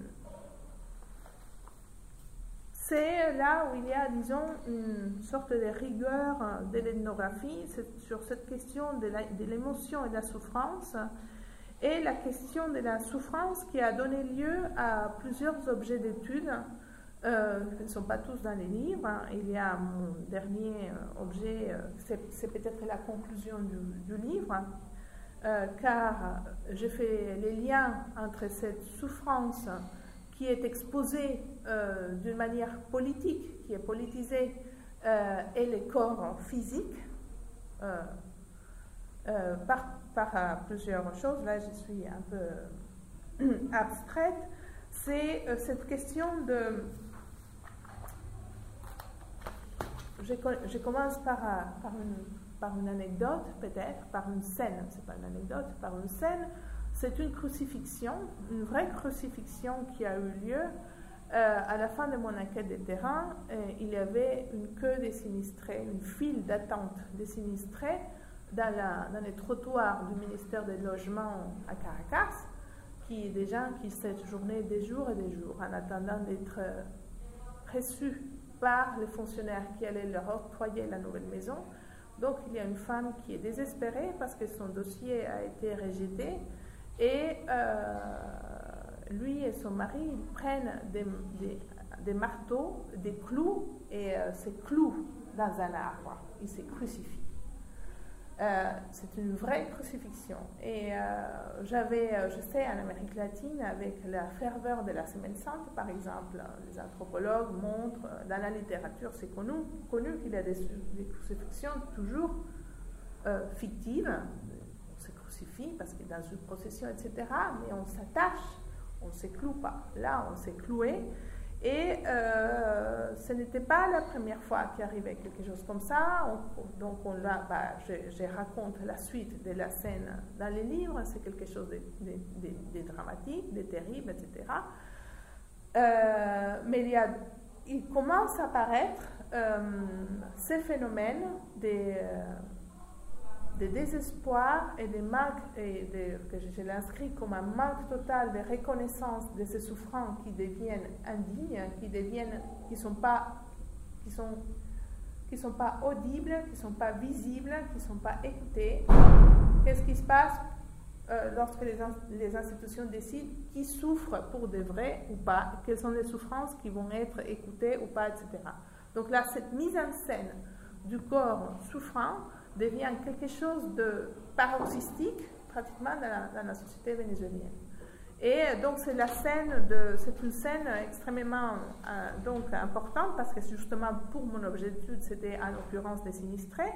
C'est là où il y a, disons, une sorte de rigueur de l'ethnographie sur cette question de l'émotion et de la souffrance, et la question de la souffrance qui a donné lieu à plusieurs objets d'étude, euh, qui ne sont pas tous dans les livres. Il y a mon dernier objet, c'est peut-être la conclusion du, du livre, euh, car j'ai fait les liens entre cette souffrance qui est exposé euh, d'une manière politique, qui est politisé, euh, et les corps physiques, euh, euh, par, par euh, plusieurs choses. Là, je suis un peu abstraite. C'est euh, cette question de... Je, je commence par, par, une, par une anecdote, peut-être, par une scène, c'est pas une anecdote, par une scène. C'est une crucifixion, une vraie crucifixion qui a eu lieu. Euh, à la fin de mon enquête de terrain, euh, il y avait une queue des sinistrés, une file d'attente des sinistrés dans, la, dans les trottoirs du ministère des Logements à Caracas, qui des gens qui séjournaient des jours et des jours en attendant d'être euh, reçus par les fonctionnaires qui allaient leur octroyer la nouvelle maison. Donc il y a une femme qui est désespérée parce que son dossier a été rejeté. Et euh, lui et son mari ils prennent des, des, des marteaux, des clous, et euh, se clouent dans un arbre. Ils se crucifient. Euh, c'est une vraie crucifixion. Et euh, j'avais, euh, je sais, en Amérique latine, avec la ferveur de la Semaine Sainte, par exemple, les anthropologues montrent, dans la littérature, c'est connu, connu qu'il y a des, des crucifixions toujours euh, fictives. Parce que dans une procession, et cetera, mais on s'attache, on ne se cloue pas. Là, on s'est cloué, et euh, ce n'était pas la première fois qu'il arrivait quelque chose comme ça. On, donc, on l'a, bah, je, je raconte la suite de la scène dans les livres, c'est quelque chose de, de, de, de dramatique, de terrible, et cetera. Euh, mais il, y a, il commence à apparaître euh, ces phénomènes des... Euh, de désespoir et de manque, et de, que je l'inscris comme un manque total de reconnaissance de ces souffrants qui deviennent indignes, qui deviennent, qui sont pas, qui sont, qui sont pas audibles, qui sont pas visibles, qui sont pas écoutés. Qu'est-ce qui se passe? euh, lorsque les, in les institutions décident qui souffre pour de vrai ou pas, quelles sont les souffrances qui vont être écoutées ou pas, et cetera. Donc là, cette mise en scène du corps souffrant devient quelque chose de paroxystique pratiquement dans la, dans la société vénézuélienne. Et donc c'est la scène de, c'est une scène extrêmement euh, donc importante parce que justement pour mon objet d'étude c'était en l'occurrence des sinistrés,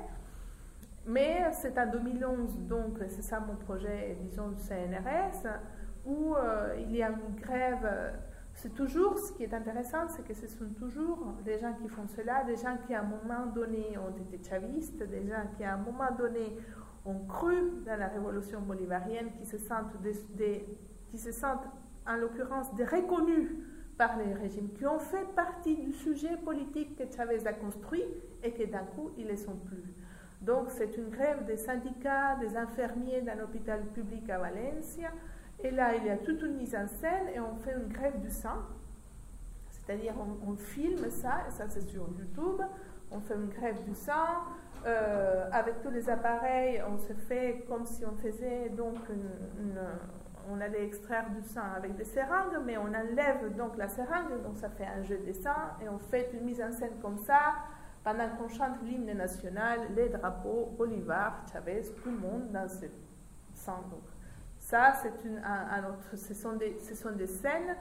mais c'est en deux mille onze, donc c'est ça mon projet, disons du C N R S, où euh, il y a une grève. C'est toujours, ce qui est intéressant, c'est que ce sont toujours des gens qui font cela, des gens qui à un moment donné ont été chavistes, des gens qui à un moment donné ont cru dans la révolution bolivarienne, qui se sentent, des, des, qui se sentent en l'occurrence des reconnus par les régimes, qui ont fait partie du sujet politique que Chavez a construit et que d'un coup, ils ne le sont plus. Donc c'est une grève des syndicats, des infirmiers d'un hôpital public à Valencia. Et là, il y a toute une mise en scène et on fait une grève du sang. C'est-à-dire, on, on filme ça, et ça c'est sur YouTube. On fait une grève du sang. Euh, avec tous les appareils, on se fait comme si on faisait donc une, une, on allait extraire du sang avec des seringues, mais on enlève donc la seringue, donc ça fait un jet de sang, et on fait une mise en scène comme ça, pendant qu'on chante l'hymne national, les drapeaux, Bolivar, Chavez, tout le monde dans ce sang. Donc, ça, c'est une, un, un autre, ce, sont des, ce sont des scènes,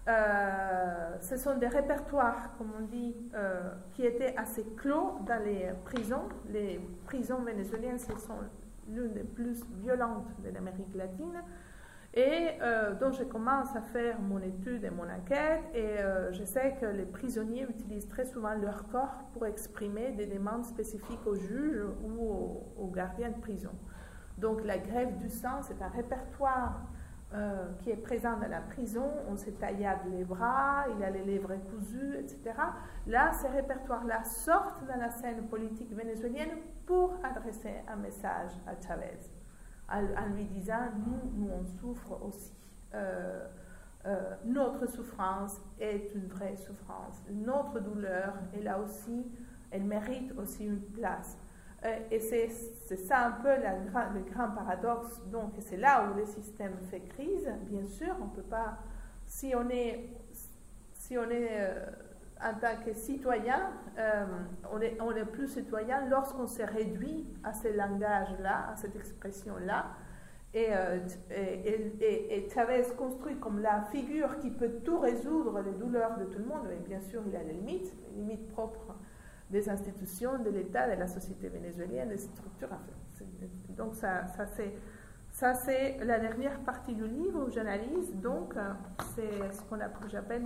euh, ce sont des répertoires, comme on dit, euh, qui étaient assez clos dans les prisons. Les prisons vénézuéliennes, ce sont l'une des plus violentes de l'Amérique latine. Et euh, donc, je commence à faire mon étude et mon enquête, et euh, je sais que les prisonniers utilisent très souvent leur corps pour exprimer des demandes spécifiques aux juges ou aux, aux gardiens de prison. Donc la grève du sang, c'est un répertoire euh, qui est présent dans la prison. On se taillade les bras, il a les lèvres cousues, et cetera. Là, ces répertoires-là sortent dans la scène politique vénézuélienne pour adresser un message à Chavez, en, en lui disant, nous, nous, on souffre aussi. Euh, euh, notre souffrance est une vraie souffrance. Notre douleur est là aussi, elle mérite aussi une place. Et c'est ça un peu la, le grand paradoxe, donc c'est là où le système fait crise. Bien sûr, on ne peut pas, si on est, si on est euh, en tant que citoyen, euh, on, est, on est plus citoyen lorsqu'on s'est réduit à ce langage-là, à cette expression-là. Et, euh, et, et, et Chavez construit comme la figure qui peut tout résoudre les douleurs de tout le monde, mais bien sûr il a les limites, les limites propres des institutions, de l'État, de la société vénézuélienne, des structures. Enfin, donc ça, ça c'est ça c'est la dernière partie du livre où j'analyse. Donc c'est ce qu'on j'appelle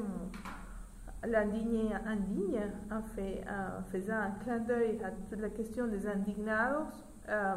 l'indigné indigne, en, fait, en faisant un clin d'œil à toute la question des indignados. Euh,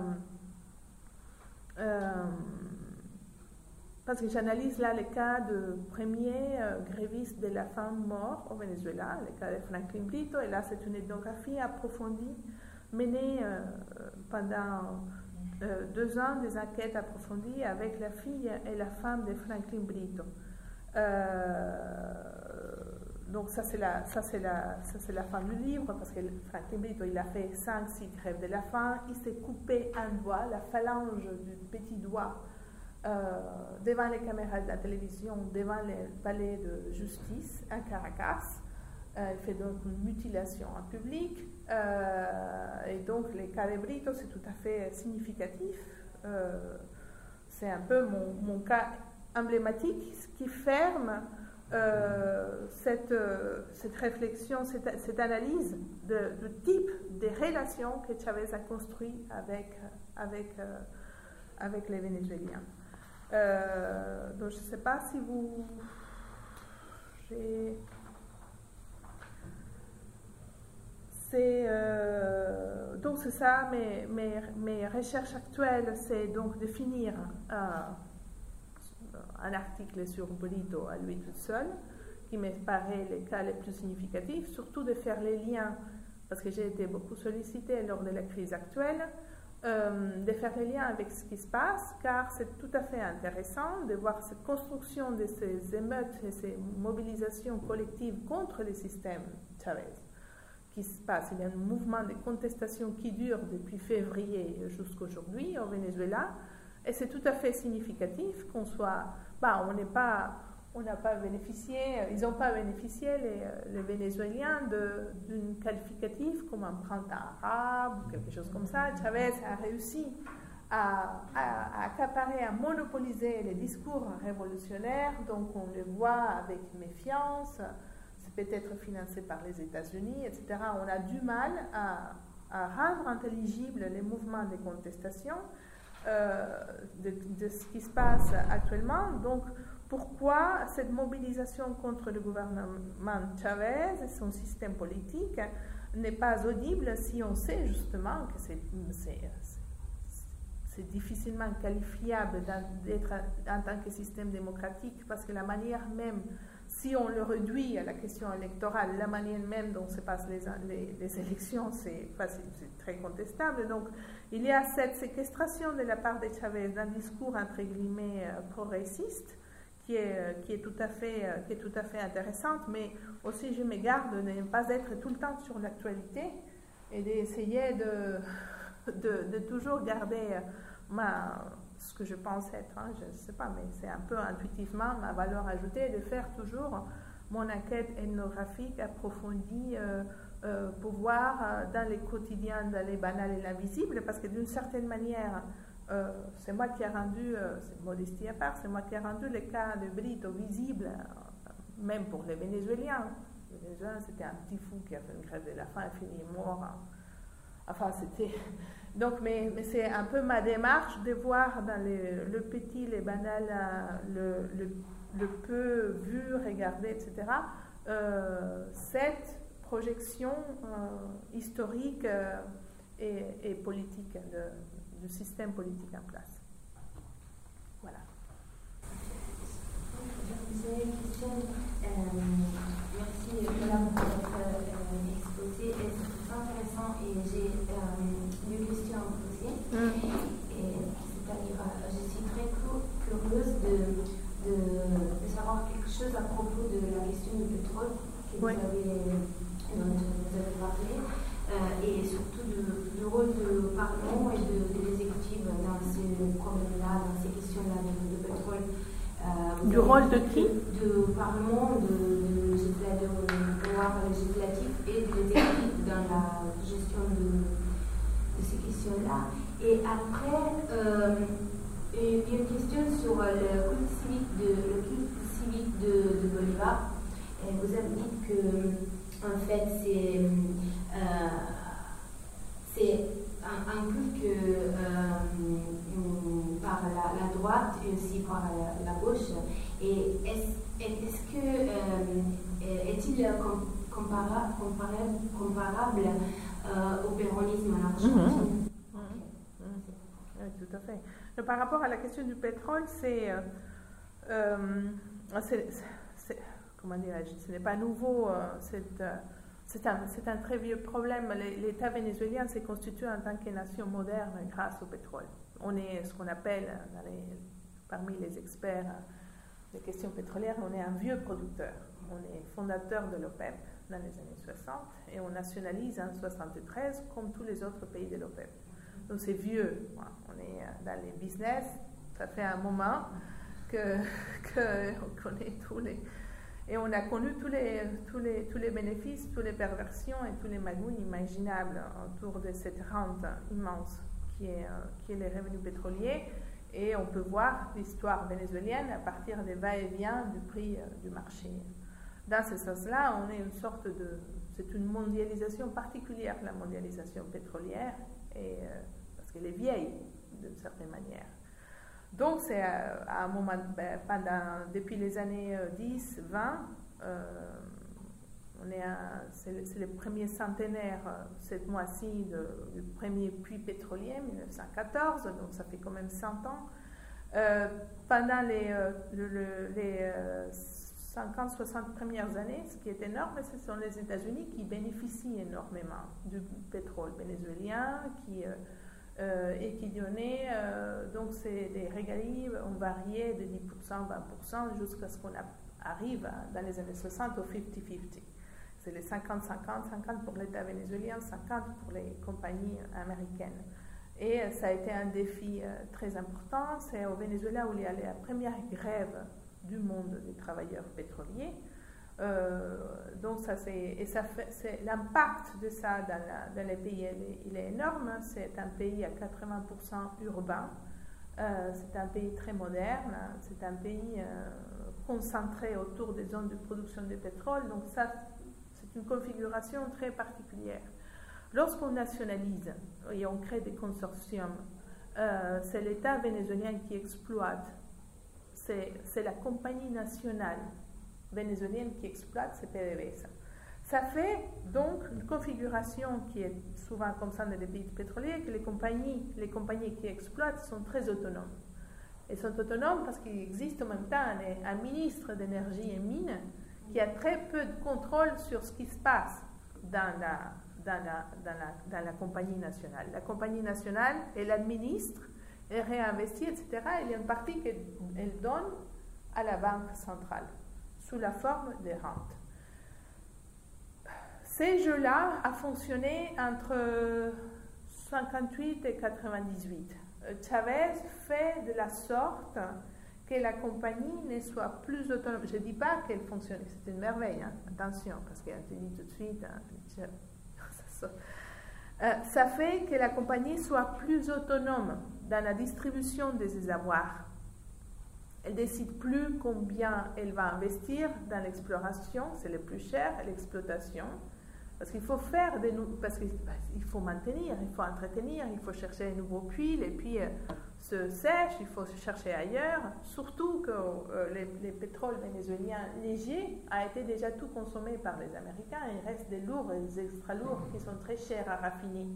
euh, parce que j'analyse là le cas de premier euh, gréviste de la faim mort au Venezuela, le cas de Franklin Brito, et là c'est une ethnographie approfondie menée euh, pendant euh, deux ans, des enquêtes approfondies avec la fille et la femme de Franklin Brito. Euh, donc ça c'est la, ça c'est la, ça c'est la fin du livre, parce que Franklin Brito il a fait cinq six grèves de la faim, il s'est coupé un doigt, la phalange du petit doigt, Euh, devant les caméras de la télévision, devant le palais de justice à Caracas. Euh, il fait donc une mutilation en public. Euh, et donc, le cas de Brito, c'est tout à fait significatif. Euh, c'est un peu mon, mon cas emblématique, ce qui ferme euh, cette, euh, cette réflexion, cette, cette analyse de, du type de relations que Chavez a construit avec, avec, euh, avec les Vénézuéliens. Euh, donc je ne sais pas si vous... C'est, euh, donc c'est ça, mes, mes, mes recherches actuelles, c'est donc de finir euh, un article sur Brito à lui tout seul, qui me paraît le cas le plus significatif, surtout de faire les liens, parce que j'ai été beaucoup sollicitée lors de la crise actuelle, Euh, de faire les liens avec ce qui se passe, car c'est tout à fait intéressant de voir cette construction de ces émeutes et ces mobilisations collectives contre le système Chavez qui se passe. Il y a un mouvement de contestation qui dure depuis février jusqu'à aujourd'hui au Venezuela, Et c'est tout à fait significatif qu'on soit, bah, on n'est pas, on n'a pas bénéficié, ils n'ont pas bénéficié, les, les Vénézuéliens, d'un qualificatif comme un printemps arabe ou quelque chose comme ça. Chavez a réussi à, à, à accaparer, à monopoliser les discours révolutionnaires, donc on le voit avec méfiance, c'est peut-être financé par les États-Unis, et cetera. On a du mal à, à rendre intelligibles les mouvements de contestation euh, de, de ce qui se passe actuellement. Donc, pourquoi cette mobilisation contre le gouvernement Chavez et son système politique n'est pas audible si on sait justement que c'est c'est difficilement qualifiable d'être en tant que système démocratique, parce que la manière même, si on le réduit à la question électorale, la manière même dont se passent les, les, les élections, c'est très contestable. Donc, il y a cette séquestration de la part de Chavez d'un discours entre guillemets progressiste, qui est, qui est tout à fait, qui est tout à fait intéressante, mais aussi je me garde de ne pas être tout le temps sur l'actualité et d'essayer de, de, de toujours garder ma, ce que je pense être, hein, je ne sais pas, mais c'est un peu intuitivement ma valeur ajoutée, de faire toujours mon enquête ethnographique approfondie euh, euh, pour voir euh, dans les quotidiens, dans les banals et l'invisible, parce que d'une certaine manière, euh, c'est moi qui ai rendu, euh, c'est modestie à part, c'est moi qui ai rendu le cas de Brito visible, euh, même pour les Vénézuéliens. Les Vénézuéliens, c'était un petit fou qui a fait une grève de la faim et fini mort. Hein. Enfin, c'était... Donc, mais, mais c'est un peu ma démarche de voir dans les, le petit, les banals, le, le, le peu vu, regardé, et cetera, euh, cette projection euh, historique euh, et, et politique de, du système politique en place. Voilà. J'ai une question. Euh, merci Madame pour votre euh, exposé. C'est intéressant et j'ai euh, deux questions à vous poser. Mm. C'est-à-dire, euh, je suis très curieuse de, de, de savoir quelque chose à propos de la question du pétrole que oui. vous, avez, dont vous avez parlé, euh, et surtout du, du rôle du Parlement et de, de l'exécutif dans ces problèmes-là, dans ces questions-là de, de pétrole. Euh, du rôle de qui? Du Parlement, de, de, de, de pouvoir législatif et de l'exécutif dans la gestion de, de ces questions-là. Et après, euh, une question sur le culte civique de, le culte civique de, de Bolivar. Et vous avez dit que, en fait, c'est euh, c'est un, un culte que euh, par la, la droite et aussi par la, la gauche. Et est-ce est que euh, est-il comparable, comparable, comparable euh, au péronisme en Argentine? Mmh. Mmh. Mmh. Oui, tout à fait. Donc, par rapport à la question du pétrole, c'est euh, euh, comment dirais-je, ce n'est pas nouveau. Euh, c'est euh, un, un très vieux problème. L'État vénézuélien s'est constitué en tant que nation moderne grâce au pétrole. On est ce qu'on appelle, dans les, parmi les experts des questions pétrolières, on est un vieux producteur. On est fondateur de l'OPEP dans les années soixante et on nationalise en soixante-treize comme tous les autres pays de l'OPEP. Donc c'est vieux. On est dans les business. Ça fait un moment que, que on connaît tous les... Et on a connu tous les, tous, les, tous les bénéfices, toutes les perversions et tous les magouilles imaginables autour de cette rente immense qui est, qui est les revenus pétroliers. Et on peut voir l'histoire vénézuélienne à partir des va-et-vient du prix du marché. Dans ce sens-là, on est une sorte de... C'est une mondialisation particulière, la mondialisation pétrolière, et, euh, parce qu'elle est vieille, d'une certaine manière. Donc, c'est à, à un moment, ben, pendant, depuis les années dix, vingt, euh, c'est le premier centenaire, cette mois-ci, du premier puits pétrolier, mille neuf cent quatorze, donc ça fait quand même cent ans. Euh, pendant les, euh, le, le, les euh, cinquante soixante premières années, ce qui est énorme, ce sont les États-Unis qui bénéficient énormément du pétrole vénézuélien, qui... Euh, Euh, et qui donnait, euh, donc c'est des régalies ont varié de dix pour cent, vingt pour cent jusqu'à ce qu'on arrive à, dans les années soixante au cinquante cinquante. C'est les cinquante cinquante, cinquante pour l'État vénézuélien, cinquante pour les compagnies américaines. Et ça a été un défi euh, très important. C'est au Venezuela où il y a la première grève du monde des travailleurs pétroliers. Euh, donc ça c'est et ça fait c'est l'impact de ça dans, la, dans les pays il est, il est énorme. C'est un pays à quatre-vingts pour cent urbain. Euh, c'est un pays très moderne. C'est un pays euh, concentré autour des zones de production de pétrole. Donc ça c'est une configuration très particulière. Lorsqu'on nationalise et on crée des consortiums, euh, c'est l'État vénézuélien qui exploite. C'est, c'est la compagnie nationale vénézuélienne qui exploite ces P D V S A. Ça fait donc une configuration qui est souvent comme ça dans les pays pétroliers, que les compagnies, les compagnies qui exploitent sont très autonomes. Elles sont autonomes parce qu'il existe en même temps un, un ministre d'énergie et mines qui a très peu de contrôle sur ce qui se passe dans la, dans la, dans la, dans la compagnie nationale. La compagnie nationale, elle administre, elle réinvestit, et cetera. Il y a une partie qu'elle donne à la banque centrale sous la forme des rentes. Ces jeux-là ont fonctionné entre cinquante-huit et quatre-vingt-dix-huit. Chavez fait de la sorte que la compagnie ne soit plus autonome. Je ne dis pas qu'elle fonctionne, c'est une merveille, hein, attention, parce qu'elle te dit tout de suite, hein, ça, euh, ça fait que la compagnie soit plus autonome dans la distribution de ses avoirs. Elle ne décide plus combien elle va investir dans l'exploration, c'est le plus cher, l'exploitation, parce qu'il faut faire des nou- parce qu'il faut maintenir, il faut entretenir, il faut chercher de nouveaux puits, les puits euh, se sèchent, il faut se chercher ailleurs, surtout que euh, les, les pétroles vénézuéliens légers a été déjà tout consommé par les Américains, il reste des lourds et des extra lourds qui sont très chers à raffiner.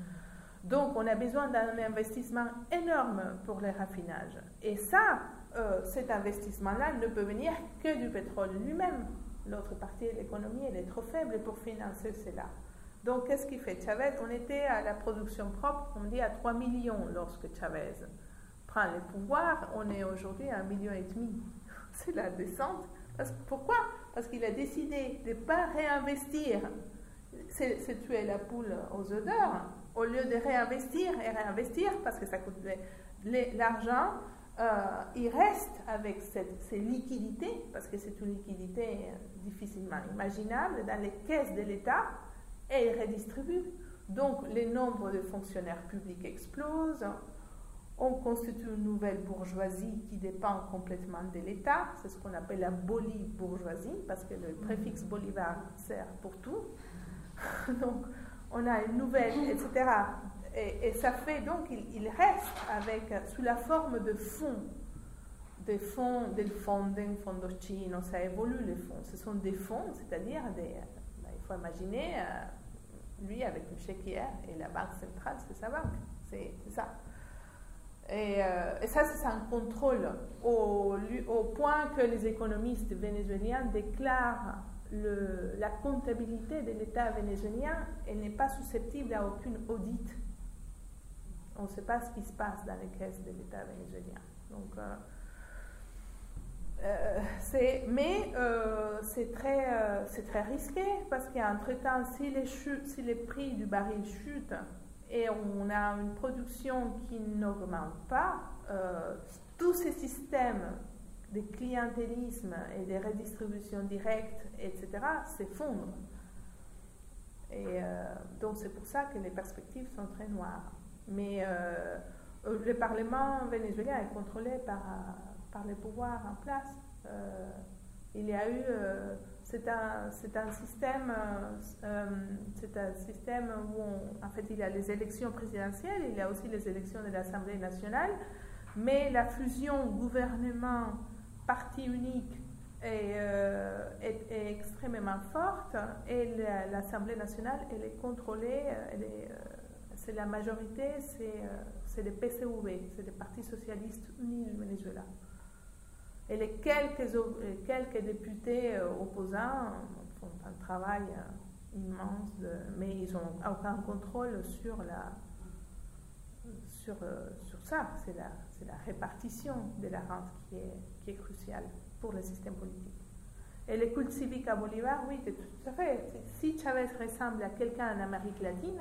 Donc on a besoin d'un investissement énorme pour les raffinages. Et ça, euh, cet investissement-là ne peut venir que du pétrole lui-même. L'autre partie de l'économie, elle est trop faible pour financer cela. Donc qu'est-ce qu'il fait Chavez? On était à la production propre, on dit à trois millions lorsque Chavez prend le pouvoir. On est aujourd'hui à un million et demi. C'est la descente. Parce, pourquoi? Parce qu'il a décidé de ne pas réinvestir. C'est, c'est tuer la poule aux œufs d'or. Au lieu de réinvestir et réinvestir, parce que ça coûte de l'argent, euh, il reste avec cette, ces liquidités, parce que c'est une liquidité difficilement imaginable, dans les caisses de l'État, et il redistribue. Donc, les nombres de fonctionnaires publics explosent. On constitue une nouvelle bourgeoisie qui dépend complètement de l'État. C'est ce qu'on appelle la boli-bourgeoisie, parce que le préfixe bolivar sert pour tout. Donc, on a une nouvelle, et cetera. Et, et ça fait donc, il, il reste avec, sous la forme de fonds, des fonds, del fonden, fondocino, ça évolue les fonds. Ce sont des fonds, c'est-à-dire, des, ben, il faut imaginer, euh, lui avec une chéquière, et la banque centrale, c'est sa banque, c'est, c'est ça. Et, euh, et ça, c'est un contrôle au, au point que les économistes vénézuéliens déclarent Le, la comptabilité de l'État vénézuélien, elle n'est pas susceptible à aucune audit. On ne sait pas ce qui se passe dans les caisses de l'État vénézuélien. Donc, euh, euh, c'est, mais euh, c'est, très, euh, c'est très risqué parce qu'entre-temps, si les, chutes, si les prix du baril chutent et on a une production qui n'augmente pas, euh, tous ces systèmes de clientélisme et de redistribution directe, et cetera, s'effondrent. Et euh, donc c'est pour ça que les perspectives sont très noires. Mais euh, le Parlement vénézuélien est contrôlé par, par les pouvoirs en place. Euh, il y a eu, euh, c'est un, c'est un système, euh, c'est un système où on, en fait il y a les élections présidentielles, il y a aussi les élections de l'Assemblée nationale, mais la fusion gouvernement parti unique est, euh, est, est extrêmement forte et la, l'Assemblée nationale elle est contrôlée, elle est, euh, c'est la majorité, c'est, euh, c'est le P C U V, c'est le Parti socialiste uni du Venezuela. Et les quelques, quelques députés euh, opposants font un travail euh, immense, de, mais ils n'ont aucun contrôle sur, la, sur, euh, sur ça, c'est la, c'est la répartition de la rente qui est, qui est cruciale pour le système politique. Et le culte civique à Bolivar, oui, tout à fait. Si Chavez ressemble à quelqu'un en Amérique latine,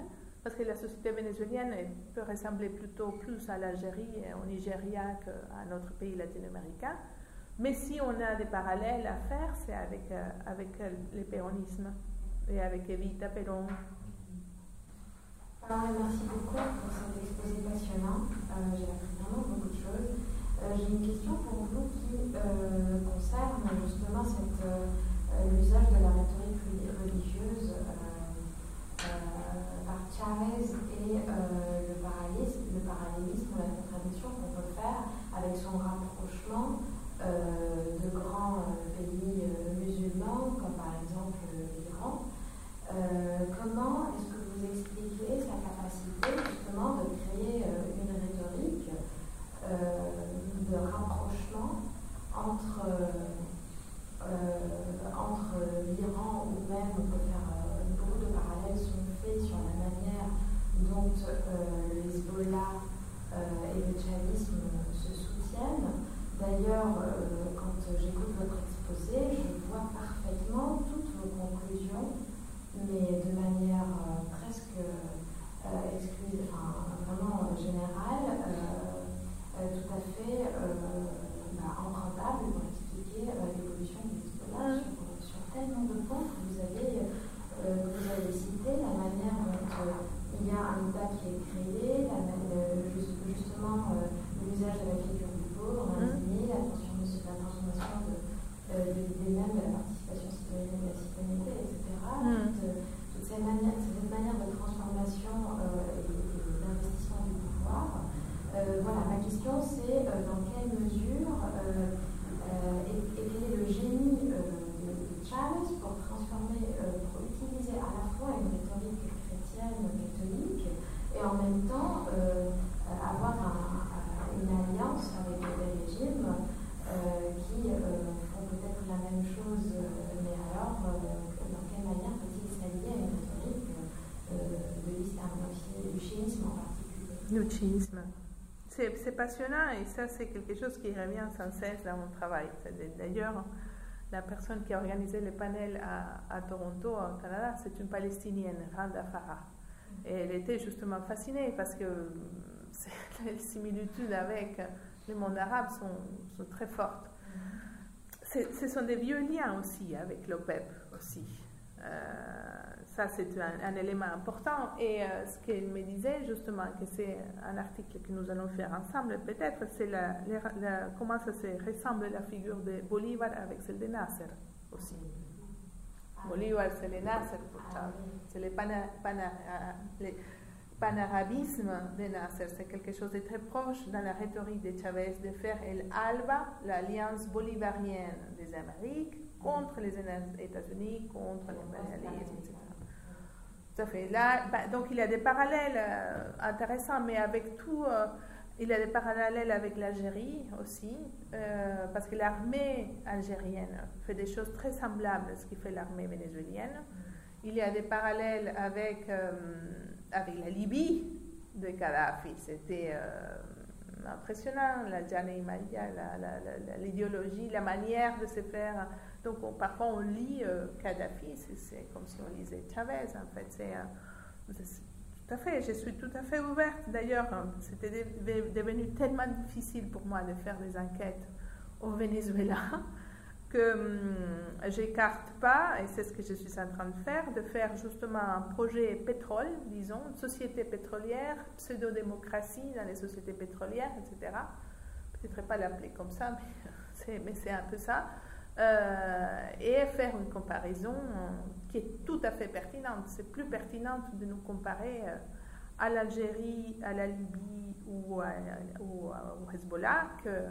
parce que la société vénézuélienne peut ressembler plutôt plus à l'Algérie et au Nigeria qu'à notre pays latino-américain. Mais si on a des parallèles à faire, c'est avec, euh, avec euh, le péronisme et avec Evita Perón. Alors, merci beaucoup pour cet exposé passionnant. Euh, J'ai appris vraiment beaucoup de choses. Euh, J'ai une question pour vous qui euh, concerne justement cette, euh, l'usage de la rhétorique religieuse euh, euh, par Chavez et euh, le parallélisme, le parallélisme ou la contradiction qu'on peut faire avec son rapprochement euh, de grands euh, pays euh, musulmans, comme par exemple l'Iran. Euh, comment est-ce que vous expliquez sa capacité justement de créer euh, une rhétorique euh, de rapprochement entre, euh, entre l'Iran, ou même on peut faire euh, beaucoup de parallèles sont faits sur la manière dont euh, le Hezbollah euh, et le chavisme se soutiennent. D'ailleurs, euh, quand j'écoute votre exposé, je vois parfaitement toutes vos conclusions, mais de manière euh, presque euh, exclusive, enfin vraiment euh, générale, euh, euh, tout à fait euh, bah, empruntable pour expliquer euh, l'évolution du Hezbollah sur, sur tellement de points que vous avez, euh, que vous avez cité, la manière dont euh, il y a un État qui est créé, la, euh, justement euh, l'usage de la figure du pauvre, l'indigné, la transformation, la transformation de, euh, de l'idée même de la participation citoyenne, de la citoyenneté, et cetera. Mm. Toute, toute cette, manière, cette manière de transformation euh, et, et d'investissement du pouvoir. Euh, voilà, ma question c'est euh, dans quelle mesure euh, euh, et, et quel est le génie euh, de, de Chavez pour transformer, euh, pour utiliser à la fois une rhétorique chrétienne, catholique, et en même temps euh, avoir un, une alliance avec des régimes euh, qui euh, font peut-être la même chose, euh, mais alors euh, dans quelle manière peut-il s'allier à une rhétorique euh, de l'islam, du chiisme en particulier? Le chiisme. C'est passionnant et ça c'est quelque chose qui revient sans cesse dans mon travail. D'ailleurs, la personne qui a organisé le panel à, à Toronto, au Canada, c'est une Palestinienne, Randa Farah. Et elle était justement fascinée parce que les similitudes avec le monde arabe sont, sont très fortes. Ce sont des vieux liens aussi avec l'OPEP aussi. Euh, ça c'est un, un élément important et euh, ce qu'elle me disait justement, que c'est un article que nous allons faire ensemble peut-être, c'est la, la, la, comment ça se ressemble la figure de Bolivar avec celle de Nasser aussi. Ah. Bolivar c'est le Nasser pour Chavez, c'est le pana, pana, le panarabisme de Nasser, c'est quelque chose de très proche dans la rhétorique de Chavez de faire el ALBA, l'alliance bolivarienne des Amériques, contre les États-Unis, contre l'impérialisme, et cetera. Tout à fait. Là, bah, donc il y a des parallèles euh, intéressants, mais avec tout, euh, il y a des parallèles avec l'Algérie aussi, euh, parce que l'armée algérienne fait des choses très semblables à ce que fait l'armée vénézuélienne. Il y a des parallèles avec, euh, avec la Libye de Kadhafi. C'était euh, impressionnant, la Jane Maria, l'idéologie, la, la, la manière de se faire. Donc on, parfois on lit euh, Kadhafi, c'est comme si on lisait Chavez en fait. C'est euh, tout à fait, je suis tout à fait ouverte. D'ailleurs, c'était de, devenu tellement difficile pour moi de faire des enquêtes au Venezuela que hum, j'écarte pas, et c'est ce que je suis en train de faire, de faire justement un projet pétrole, disons, une société pétrolière, pseudo-démocratie dans les sociétés pétrolières, et cetera. Peut-être pas l'appeler comme ça, mais c'est un peu ça. Euh, et faire une comparaison euh, qui est tout à fait pertinente. C'est plus pertinent de nous comparer euh, à l'Algérie, à la Libye ou, à, ou à, au Hezbollah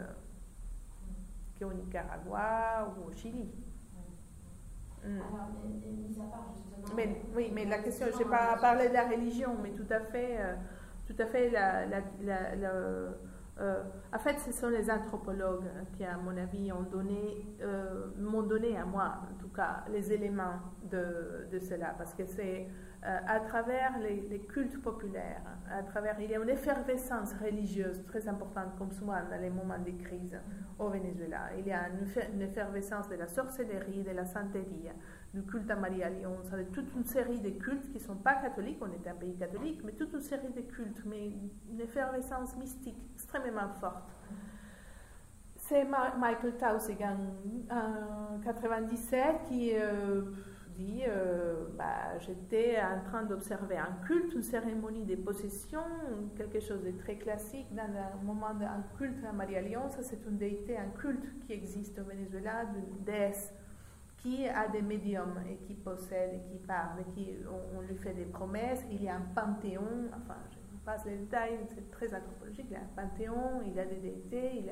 qu'au Nicaragua ou au Chili. Mm. Alors, mais, mis à part justement... Mais, oui, mais la question, je n'ai pas parlé de la religion, mais tout à fait, euh, tout à fait la... la, la, la Euh, en fait, ce sont les anthropologues qui, à mon avis, ont donné, euh, m'ont donné à moi, en tout cas, les éléments de, de cela, parce que c'est euh, à travers les, les cultes populaires, à travers, il y a une effervescence religieuse très importante, comme souvent dans les moments de crise au Venezuela. Il y a une, une effervescence de la sorcellerie, de la santerie, du culte à Marie Alliance, avec toute une série de cultes qui ne sont pas catholiques, on est un pays catholique, mais toute une série de cultes, mais une effervescence mystique extrêmement forte. C'est Michael Taussig en, en quatre-vingt-dix-sept qui euh, dit euh, bah, j'étais en train d'observer un culte, une cérémonie de possession, quelque chose de très classique dans un moment d'un culte à Maria Alliance. C'est une déité, un culte qui existe au Venezuela, d'une déesse qui a des médiums et qui possède et qui parle, et qui on, on lui fait des promesses. Il y a un panthéon, enfin je passe les détails, c'est très anthropologique. Il y a un panthéon, il y a des déités, il y a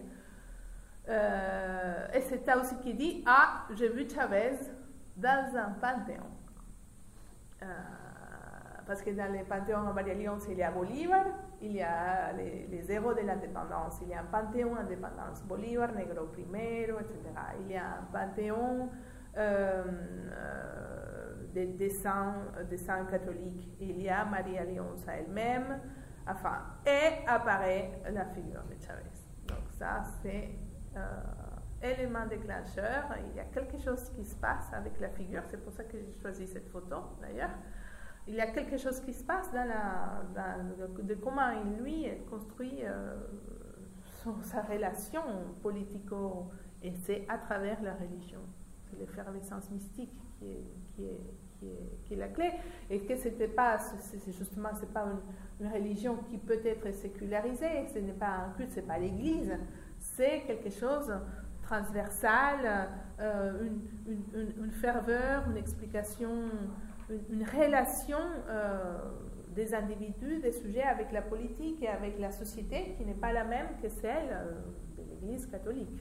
Euh, et c'est là aussi qui dit ah, j'ai vu Chavez dans un panthéon. Euh, parce que dans les panthéons en Maria Alliance, il y a Bolívar, il y a les, les héros de l'indépendance, il y a un panthéon indépendance, Bolívar, Negro Primero, et cetera. Il y a un panthéon euh, euh, des, des, saints, des saints catholiques, il y a Maria Alliance elle-même, enfin, et apparaît la figure de Chavez. Donc ça, c'est Euh, élément déclencheur. Il y a quelque chose qui se passe avec la figure, c'est pour ça que j'ai choisi cette photo d'ailleurs. Il y a quelque chose qui se passe dans, la, dans de, de comment il, lui, construit euh, son, sa relation politico, et c'est à travers la religion. C'est l'effervescence mystique qui est, qui est, qui est, qui est la clé, et que c'était pas, c'est justement, c'est pas une, une religion qui peut être sécularisée, ce n'est pas un culte, c'est pas l'Église. C'est quelque chose transversal, euh, une, une, une, une ferveur, une explication, une, une relation euh, des individus, des sujets avec la politique et avec la société qui n'est pas la même que celle euh, de l'Église catholique.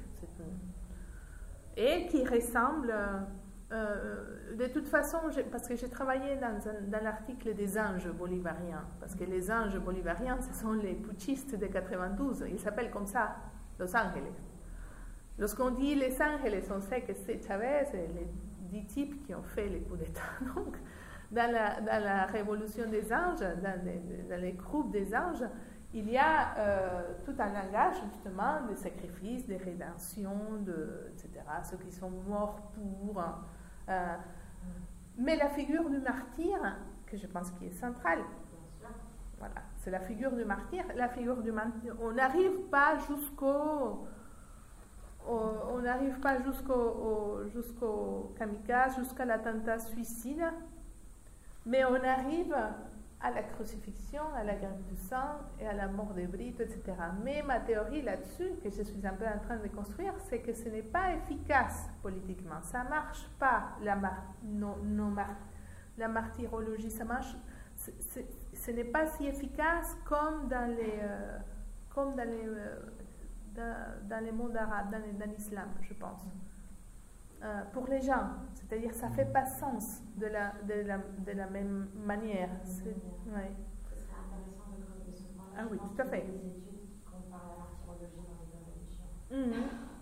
Une... Et qui ressemble, euh, de toute façon, parce que j'ai travaillé dans, un, dans l'article des anges bolivariens, parce que les anges bolivariens, ce sont les putschistes de quatre-vingt-douze, ils s'appellent comme ça. Los Ángeles. Lorsqu'on dit les Ángeles, on sait que c'est Chavez et les dix types qui ont fait les coups d'État. Donc, dans la, dans la révolution des anges, dans les, dans les groupes des anges, il y a euh, tout un langage justement de sacrifices, de rédemption, de, et cetera. Ceux qui sont morts pour. Euh, mais la figure du martyr, que je pense qui est centrale, voilà, c'est la figure du martyr. La figure du martyr, on n'arrive pas jusqu'au, au, on n'arrive pas jusqu'au, jusqu'au kamikaze, jusqu'à l'attentat suicide, mais on arrive à la crucifixion, à la grève du sang et à la mort des Brites, et cetera. Mais ma théorie là-dessus, que je suis un peu en train de construire, c'est que ce n'est pas efficace politiquement. Ça ne marche pas, la, mar, non, non mar, la martyrologie, ça marche. C'est, c'est, ce n'est pas si efficace comme dans les, euh, comme dans les, euh, dans, dans les mondes arabes, dans, les, dans l'islam, je pense. Euh, pour les gens, c'est-à-dire ça ne fait pas sens de la, de la, de la même manière. C'est, ouais. Ce serait intéressant de creuser ce point-là. Ah oui, tout à fait. Des études qui comparent la martyrologie dans les deux religions.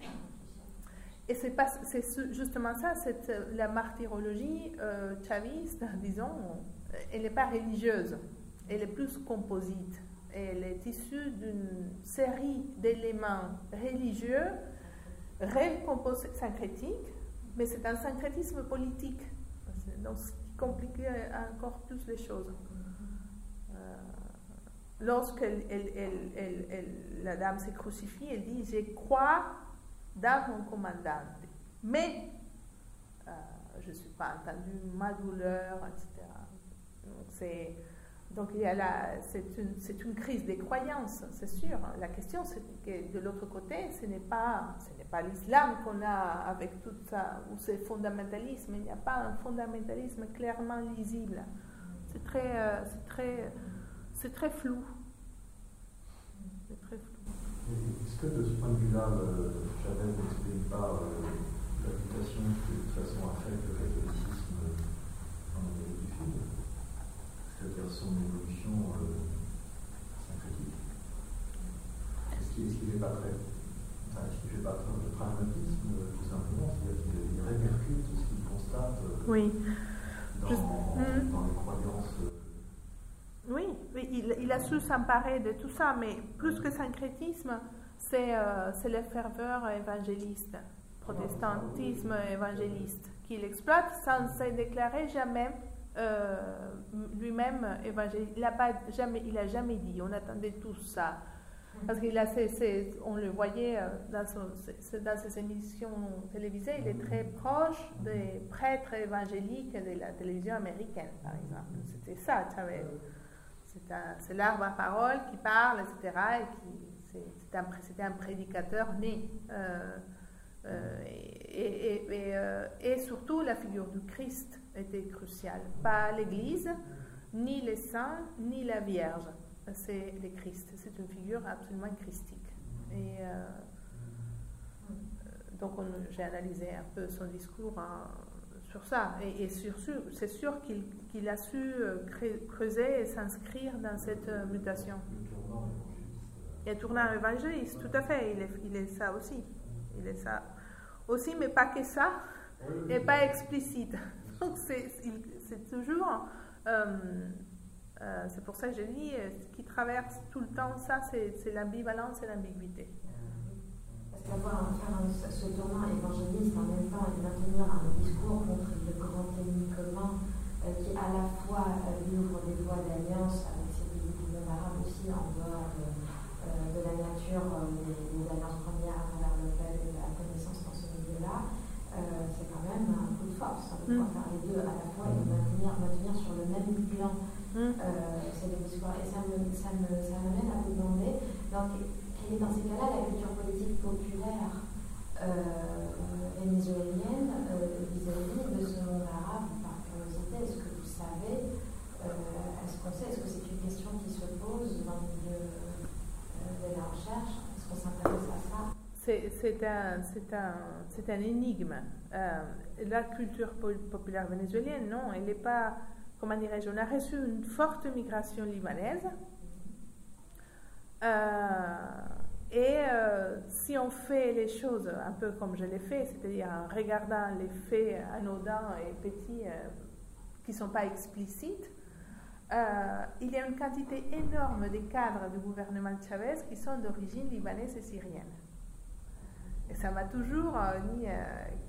Mmh. Et c'est, pas, c'est justement ça, c'est la martyrologie euh, chaviste, disons, elle n'est pas religieuse, elle est plus composite. Elle est issue d'une série d'éléments religieux recomposés, syncrétiques, mais c'est un syncrétisme politique, donc ce qui complique encore plus les choses. Euh, lorsque elle, elle, elle, elle, elle, la dame s'est crucifiée, elle dit « Je crois dans mon commandant, mais euh, je ne suis pas entendue, ma douleur, et cetera » Donc, c'est, donc il y a la, c'est, une, c'est une crise des croyances, c'est sûr. La question, c'est que de l'autre côté, ce n'est pas, ce n'est pas l'islam qu'on a avec tout ça, ou c'est fondamentalisme. Il n'y a pas un fondamentalisme clairement lisible. C'est très, euh, c'est très, c'est très flou. C'est très flou. Est-ce que de ce point de vue-là, Chavez n'exprime pas euh, la mutation que de toute façon a fait le catholicisme en Amérique du Sud, c'est-à-dire son évolution euh, syncrétique? Est-ce qu'il ne fait pas très, enfin, est-ce qu'il fait pas très de pragmatisme, tout simplement? C'est-à-dire qu'il répercute ce qu'il constate euh, oui. dans, Juste, dans, dans les croyances. Euh, Oui, il, il a su s'emparer de tout ça, mais plus que syncrétisme, c'est, euh, c'est la ferveur évangéliste, protestantisme évangéliste, qu'il exploite sans se déclarer jamais euh, lui-même évangéliste. Il n'a pas jamais, il a jamais dit. On attendait tous ça. Parce qu'il a, c'est, c'est, on le voyait dans, son, c'est, dans ses émissions télévisées, il est très proche des prêtres évangéliques de la télévision américaine, par exemple. C'était ça, Chavez. C'est, un, c'est l'arbre à parole qui parle, et cetera. Et qui, c'est, c'est un, c'était un prédicateur né. Euh, euh, et, et, et, euh, et surtout, la figure du Christ était cruciale. Pas l'Église, ni les saints, ni la Vierge. C'est le Christ. C'est une figure absolument christique. Et euh, donc, on, j'ai analysé un peu son discours hein, sur ça. Et, et sur, c'est sûr qu'il, qu'il a su creuser et s'inscrire dans cette mutation. Et tournant évangéliste, tout à fait. Il est, il est ça aussi. Il est ça aussi, mais pas que ça, et pas explicite. Donc, c'est, c'est toujours. Euh, Euh, c'est pour ça que je dis, euh, ce qui traverse tout le temps ça, c'est, c'est l'ambivalence et l'ambiguïté. Parce qu'avoir faire un, ce tournant évangéliste en même temps et maintenir un discours contre le grand ennemi commun euh, qui à la fois euh, lui ouvre des voies d'alliance avec ces pays du monde arabe aussi en dehors de, euh, de la nature euh, des, des alliances premières à travers lequel la connaissance dans ce milieu-là, euh, c'est quand même un coup de force hein, de pouvoir mm. faire les deux à la fois et de maintenir, maintenir sur le même plan. Mmh. Euh, c'est le discours. Et ça me, ça, me, ça m'amène à vous demander donc, quelle est dans ces cas-là la culture politique populaire euh, vénézuélienne euh, vis-à-vis de ce monde arabe. Par curiosité, est-ce que vous savez, euh, est-ce qu'on sait, est-ce que c'est une question qui se pose dans le milieu euh, de la recherche? Est-ce qu'on s'intéresse à ça? C'est, c'est, un, c'est, un, c'est un énigme. Euh, la culture populaire vénézuélienne, non, elle n'est pas. Comment dirais-je, on a reçu une forte migration libanaise. Euh, et euh, si on fait les choses un peu comme je l'ai fait, c'est-à-dire en regardant les faits anodins et petits euh, qui ne sont pas explicites, euh, il y a une quantité énorme de cadres du gouvernement de Chavez qui sont d'origine libanaise et syrienne. Et ça m'a toujours euh, dit... Euh,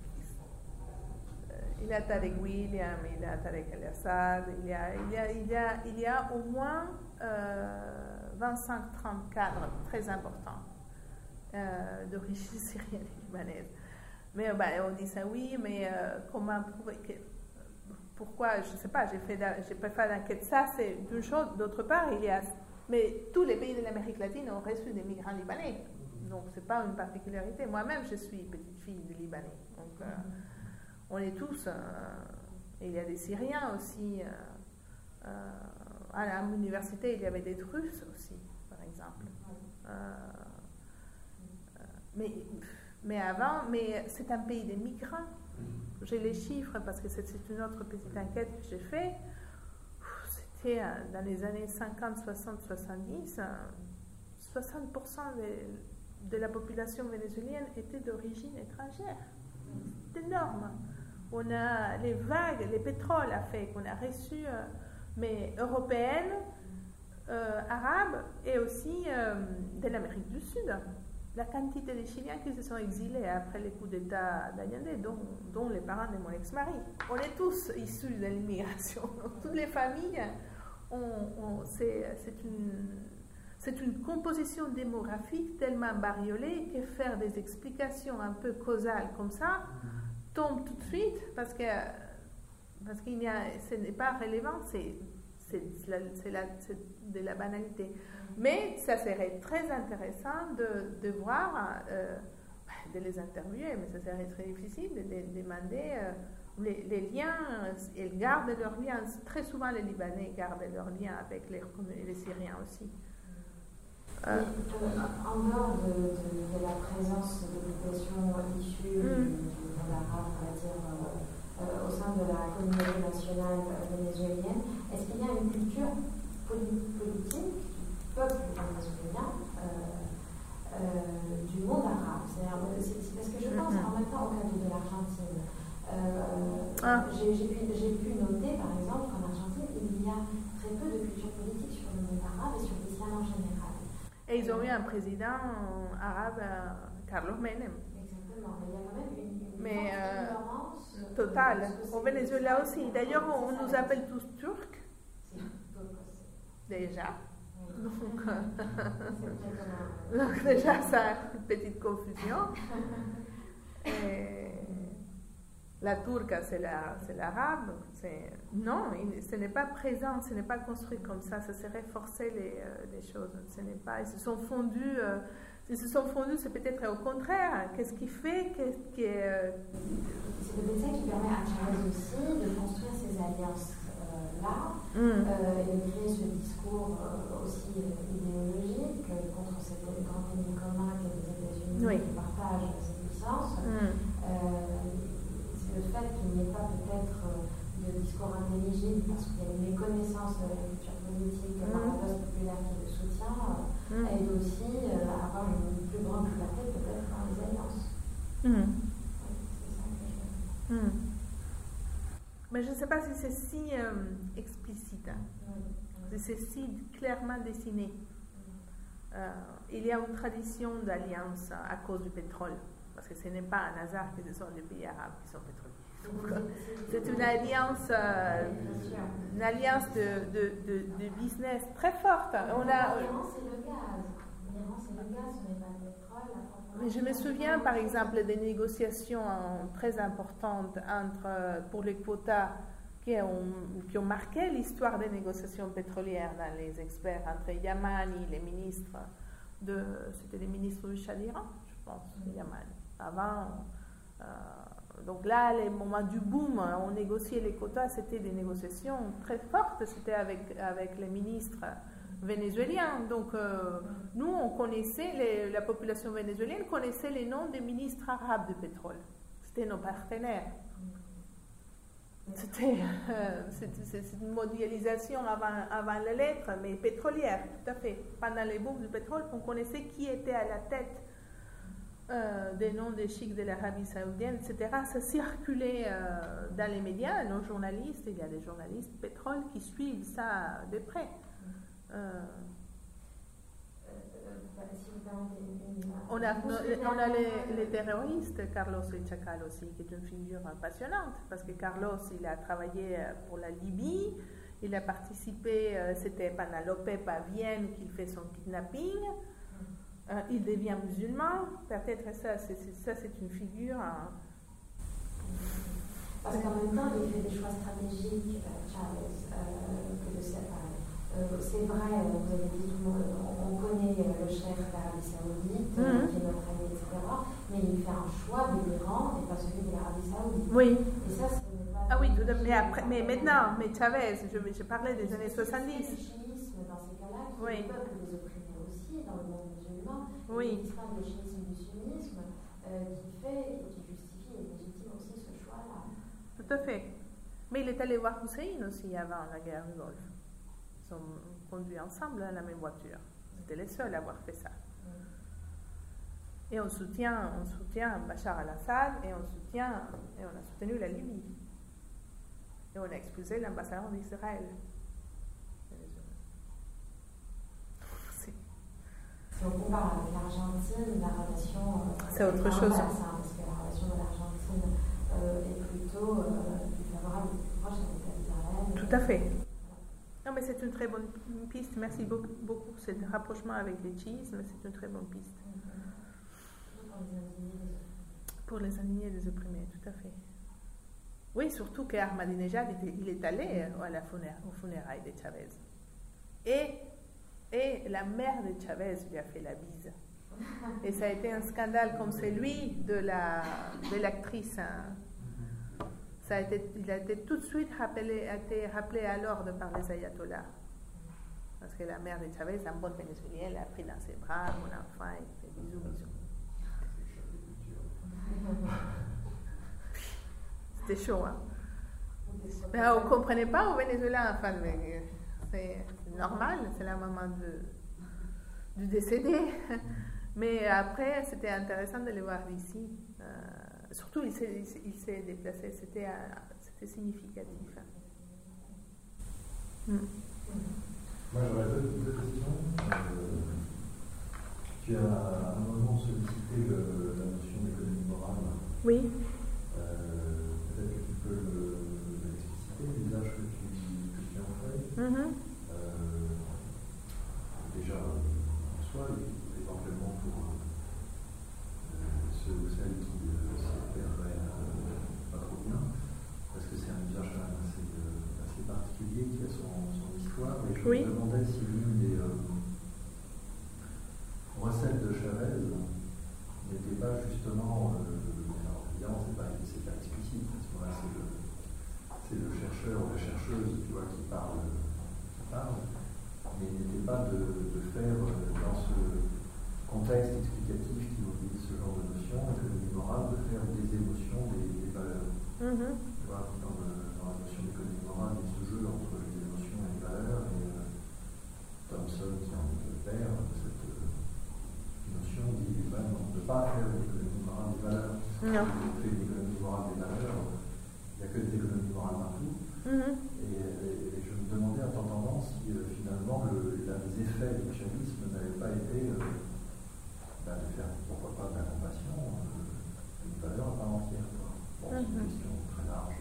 il y a Tarek William, il y a Tarek El-Assad, il y a, il y a, il y a, il y a au moins euh, vingt-cinq à trente cadres très importants euh, d'origine syrienne et libanaise. Mais bah, on dit ça oui, mais euh, comment prouver que, pourquoi, je ne sais pas, j'ai fait, j'ai pas fait l'enquête, ça c'est une chose, d'autre part, il y a, mais tous les pays de l'Amérique latine ont reçu des migrants libanais, donc ce n'est pas une particularité. Moi-même, je suis petite fille de Libanais, donc euh, on est tous, euh, et il y a des Syriens aussi, euh, euh, à l'université il y avait des Russes aussi, par exemple. Euh, euh, mais, mais avant, mais c'est un pays des migrants. J'ai les chiffres parce que c'est, c'est une autre petite enquête que j'ai faite. C'était euh, dans les années cinquante, soixante, soixante-dix, euh, soixante pour cent de, de la population vénézuélienne était d'origine étrangère. C'est énorme. On a les vagues, les pétroles a fait qu'on a reçu, euh, mais européennes, euh, arabes et aussi euh, de l'Amérique du Sud. La quantité de Chiliens qui se sont exilés après le coup d'État d'Allende, dont, dont les parents de mon ex-mari. On est tous issus de l'immigration. Donc, toutes les familles, ont, ont, c'est, c'est, une, c'est une composition démographique tellement bariolée que faire des explications un peu causales comme ça tombe tout de suite parce que parce qu'il y a, ce n'est pas relevant, c'est, c'est, c'est, la, c'est, la, c'est de la banalité. Mais ça serait très intéressant de, de voir, euh, de les interviewer, mais ça serait très difficile de, de demander euh, les, les liens. Ils gardent leurs liens, très souvent les Libanais gardent leurs liens avec les, les Syriens aussi. Euh, en dehors de, de, de la présence de populations issues mm. du monde arabe, on va dire, euh, euh, au sein de la communauté nationale vénézuélienne, est-ce qu'il y a une culture politique du peuple vénézuélien euh, euh, du monde arabe? C'est, c'est parce que je pense mm-hmm. en même temps au cas de l'Argentine. Euh, ah. j'ai, j'ai, pu, j'ai pu noter, par exemple, qu'en Argentine, il y a très peu de culture politique sur le monde arabe et sur l'islam en général. Et ils ont eu un président arabe, Carlos Menem. Exactement, mais il y a quand même une, une mais, forte ignorance total. Au Venezuela aussi. D'ailleurs, on nous appelle tous Turcs. Déjà. Donc, donc déjà, ça a une petite confusion. Et la turca, c'est l'arabe. Non, ce n'est pas présent, ce n'est pas construit comme ça. Ça serait forcer les, euh, les choses. Ce n'est pas. Ils se sont fondus. Euh, Ils se sont fondus, c'est peut-être au contraire. Qu'est-ce qui fait qu'est-ce qui est, euh... C'est peut-être ça qui permet à Chavez aussi de construire ces alliances-là euh, mm. euh, et de créer ce discours euh, aussi euh, idéologique euh, contre cet grand ennemi commun que les États-Unis oui. qui partagent ces puissances. Mm. Euh, c'est le fait qu'il n'y ait pas peut-être euh, de discours intelligible parce qu'il y a une méconnaissance de la culture politique mm. par la base populaire qui le soutient. Euh, Mm. aide aussi euh, à avoir une plus grande clarté peut-être dans les alliances. Mm. Oui, c'est ça que je veux dire. Mm. Mais je ne sais pas si c'est si euh, explicite, hein. mm. si c'est si clairement dessiné. Mm. Euh, il y a une tradition d'alliance à cause du pétrole, parce que ce n'est pas un hasard que ce sont les pays arabes qui sont pétroliers. C'est une alliance, euh, une alliance de, de, de, de business très forte. On a, l'Iran, c'est le gaz. L'Iran, c'est le gaz, ce n'est pas le pétrole. Mais je me souviens, par exemple, des négociations très importantes entre, pour les quotas qui ont, qui ont marqué l'histoire des négociations pétrolières dans les experts entre Yamani, les ministres de, c'était les ministres du Shah d'Iran, je pense, Yamani. Avant. Euh, Donc là, les moments du boom, on négociait les quotas, c'était des négociations très fortes, c'était avec, avec les ministres vénézuéliens. Donc euh, nous, on connaissait, les, la population vénézuélienne connaissait les noms des ministres arabes du pétrole. C'était nos partenaires. C'était euh, une mondialisation avant, avant les lettres, mais pétrolière, tout à fait. Pendant les booms du pétrole, on connaissait qui était à la tête Euh, des noms des chics de l'Arabie saoudienne, et cetera. Ça circulait euh, dans les médias, nos journalistes, il y a des journalistes pétrole qui suivent ça de près. Euh, on a, on a les, les terroristes, Carlos El Chacal aussi, qui est une figure passionnante, parce que Carlos, il a travaillé pour la Libye, il a participé, c'était pendant l'OPEP à Vienne qu'il fait son kidnapping. Euh, il devient musulman, peut-être ça, c'est, ça c'est une figure. Hein. Parce qu'en même temps, il fait des choix stratégiques, euh, Chavez, euh, que de séparer. Euh, c'est vrai, vous avez dit, tout le monde, on connaît le chef d'Arabie Saoudite, mm-hmm. qui est notre ami, et cetera. Mais il fait un choix de l'Iran et pas celui de l'Arabie Saoudite. Oui. Et ça, c'est pas. Ah oui, tout à fait. Mais, après, mais maintenant, mais Chavez, je, je parlais des années soixante-dix. C'est le chiisme dans ces cas-là qui oui. est le peuple des opprimés aussi, dans le monde musulman. Oui. L'islam, le chiisme du sunnisme, euh, qui fait et qui justifie et légitime aussi ce choix-là. Tout à fait. Mais il est allé voir Hussein aussi avant la guerre du Golfe. Ils sont conduits ensemble dans la même voiture. C'était les seuls à avoir fait ça. Mm. Et on soutient, on soutient Bachar al-Assad et on soutient, et on a soutenu la Libye. Et on a expulsé l'ambassadeur d'Israël. Si on compare avec l'Argentine, la relation. Euh, c'est autre chose. Ça, parce que la relation de l'Argentine euh, est plutôt euh, plus favorable, plus proche avec Israël. Tout à fait. Non, mais c'est une très bonne piste. Merci beaucoup, beaucoup pour ce rapprochement avec les chiismes. C'est une très bonne piste. Mm-hmm. Pour les indignés et les opprimés, tout à fait. Oui, surtout qu'Ahmadinejad, il est allé à la funéra, aux funérailles de Chavez. Et, et la mère de Chavez lui a fait la bise. Et ça a été un scandale comme celui de la de l'actrice. Hein. Ça a été, il a été tout de suite rappelé, a été rappelé à l'ordre par les ayatollahs. Parce que la mère de Chavez, un bon vénézuélien, l'a pris dans ses bras, mon enfant, il fait bisous, bisous. C'était chaud, hein. Mais on ne comprenait pas au Venezuela, enfin, mais c'est normal, c'est la maman de, du décédé. Mais après, c'était intéressant de le voir d'ici. Euh, surtout, il s'est, il s'est déplacé, c'était, c'était significatif. Mm. Moi, j'aurais deux, deux questions. Euh, tu as à un moment sollicité le, la notion d'économie morale. Oui. Euh, peut-être que tu Mm-hmm. Euh, déjà, en soi, éventuellement pour euh, ceux ou celles qui euh, s'y repéreraient euh, pas trop bien, parce que c'est un usage quand même assez, euh, assez particulier qui a son, son histoire. Et je oui. me demandais si l'une des euh, recettes de Chavez n'était pas justement, euh, alors évidemment c'est pas, c'est pas explicite, à ce moment-là c'est le, c'est le chercheur ou la chercheuse, tu vois, qui parle, qui parle, mais n'était pas de, de faire euh, dans ce contexte explicatif qui mobilise ce genre de notion, économie morale, de faire des émotions, des, des valeurs. Mm-hmm. Tu vois, dans, le, dans la notion d'économie morale, il y a ce jeu entre les émotions et les valeurs, et euh, Thomson, qui en est le père de cette euh, notion, dit ben, non, de ne pas faire l'économie morale des valeurs. Non. Si on fait l'économie morale des valeurs, il n'y a que des économies morales partout. Mm-hmm. Et, et, et je me demandais en t'entendant si euh, finalement le, l'un des effets du chavisme n'avait pas été euh, ben, de faire, pourquoi pas, de la compassion, euh, une valeur à part entière. Quoi. Bon, c'est une question très large,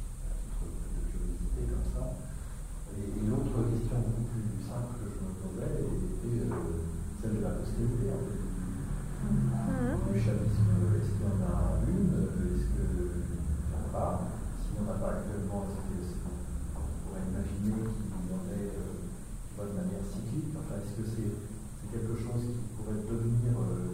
de curiosité comme ça. Et, et l'autre question beaucoup plus simple que je me posais était euh, celle de la postérité, en fait. Mm-hmm. Du chavisme, est-ce qu'il y en a une? Est-ce qu'il n'y en a pas? S'il n'y en a pas actuellement, est-ce qu'on pourrait imaginer qu'il y en ait euh, de manière cyclique? Enfin, est-ce que c'est, c'est quelque chose qui pourrait devenir, euh,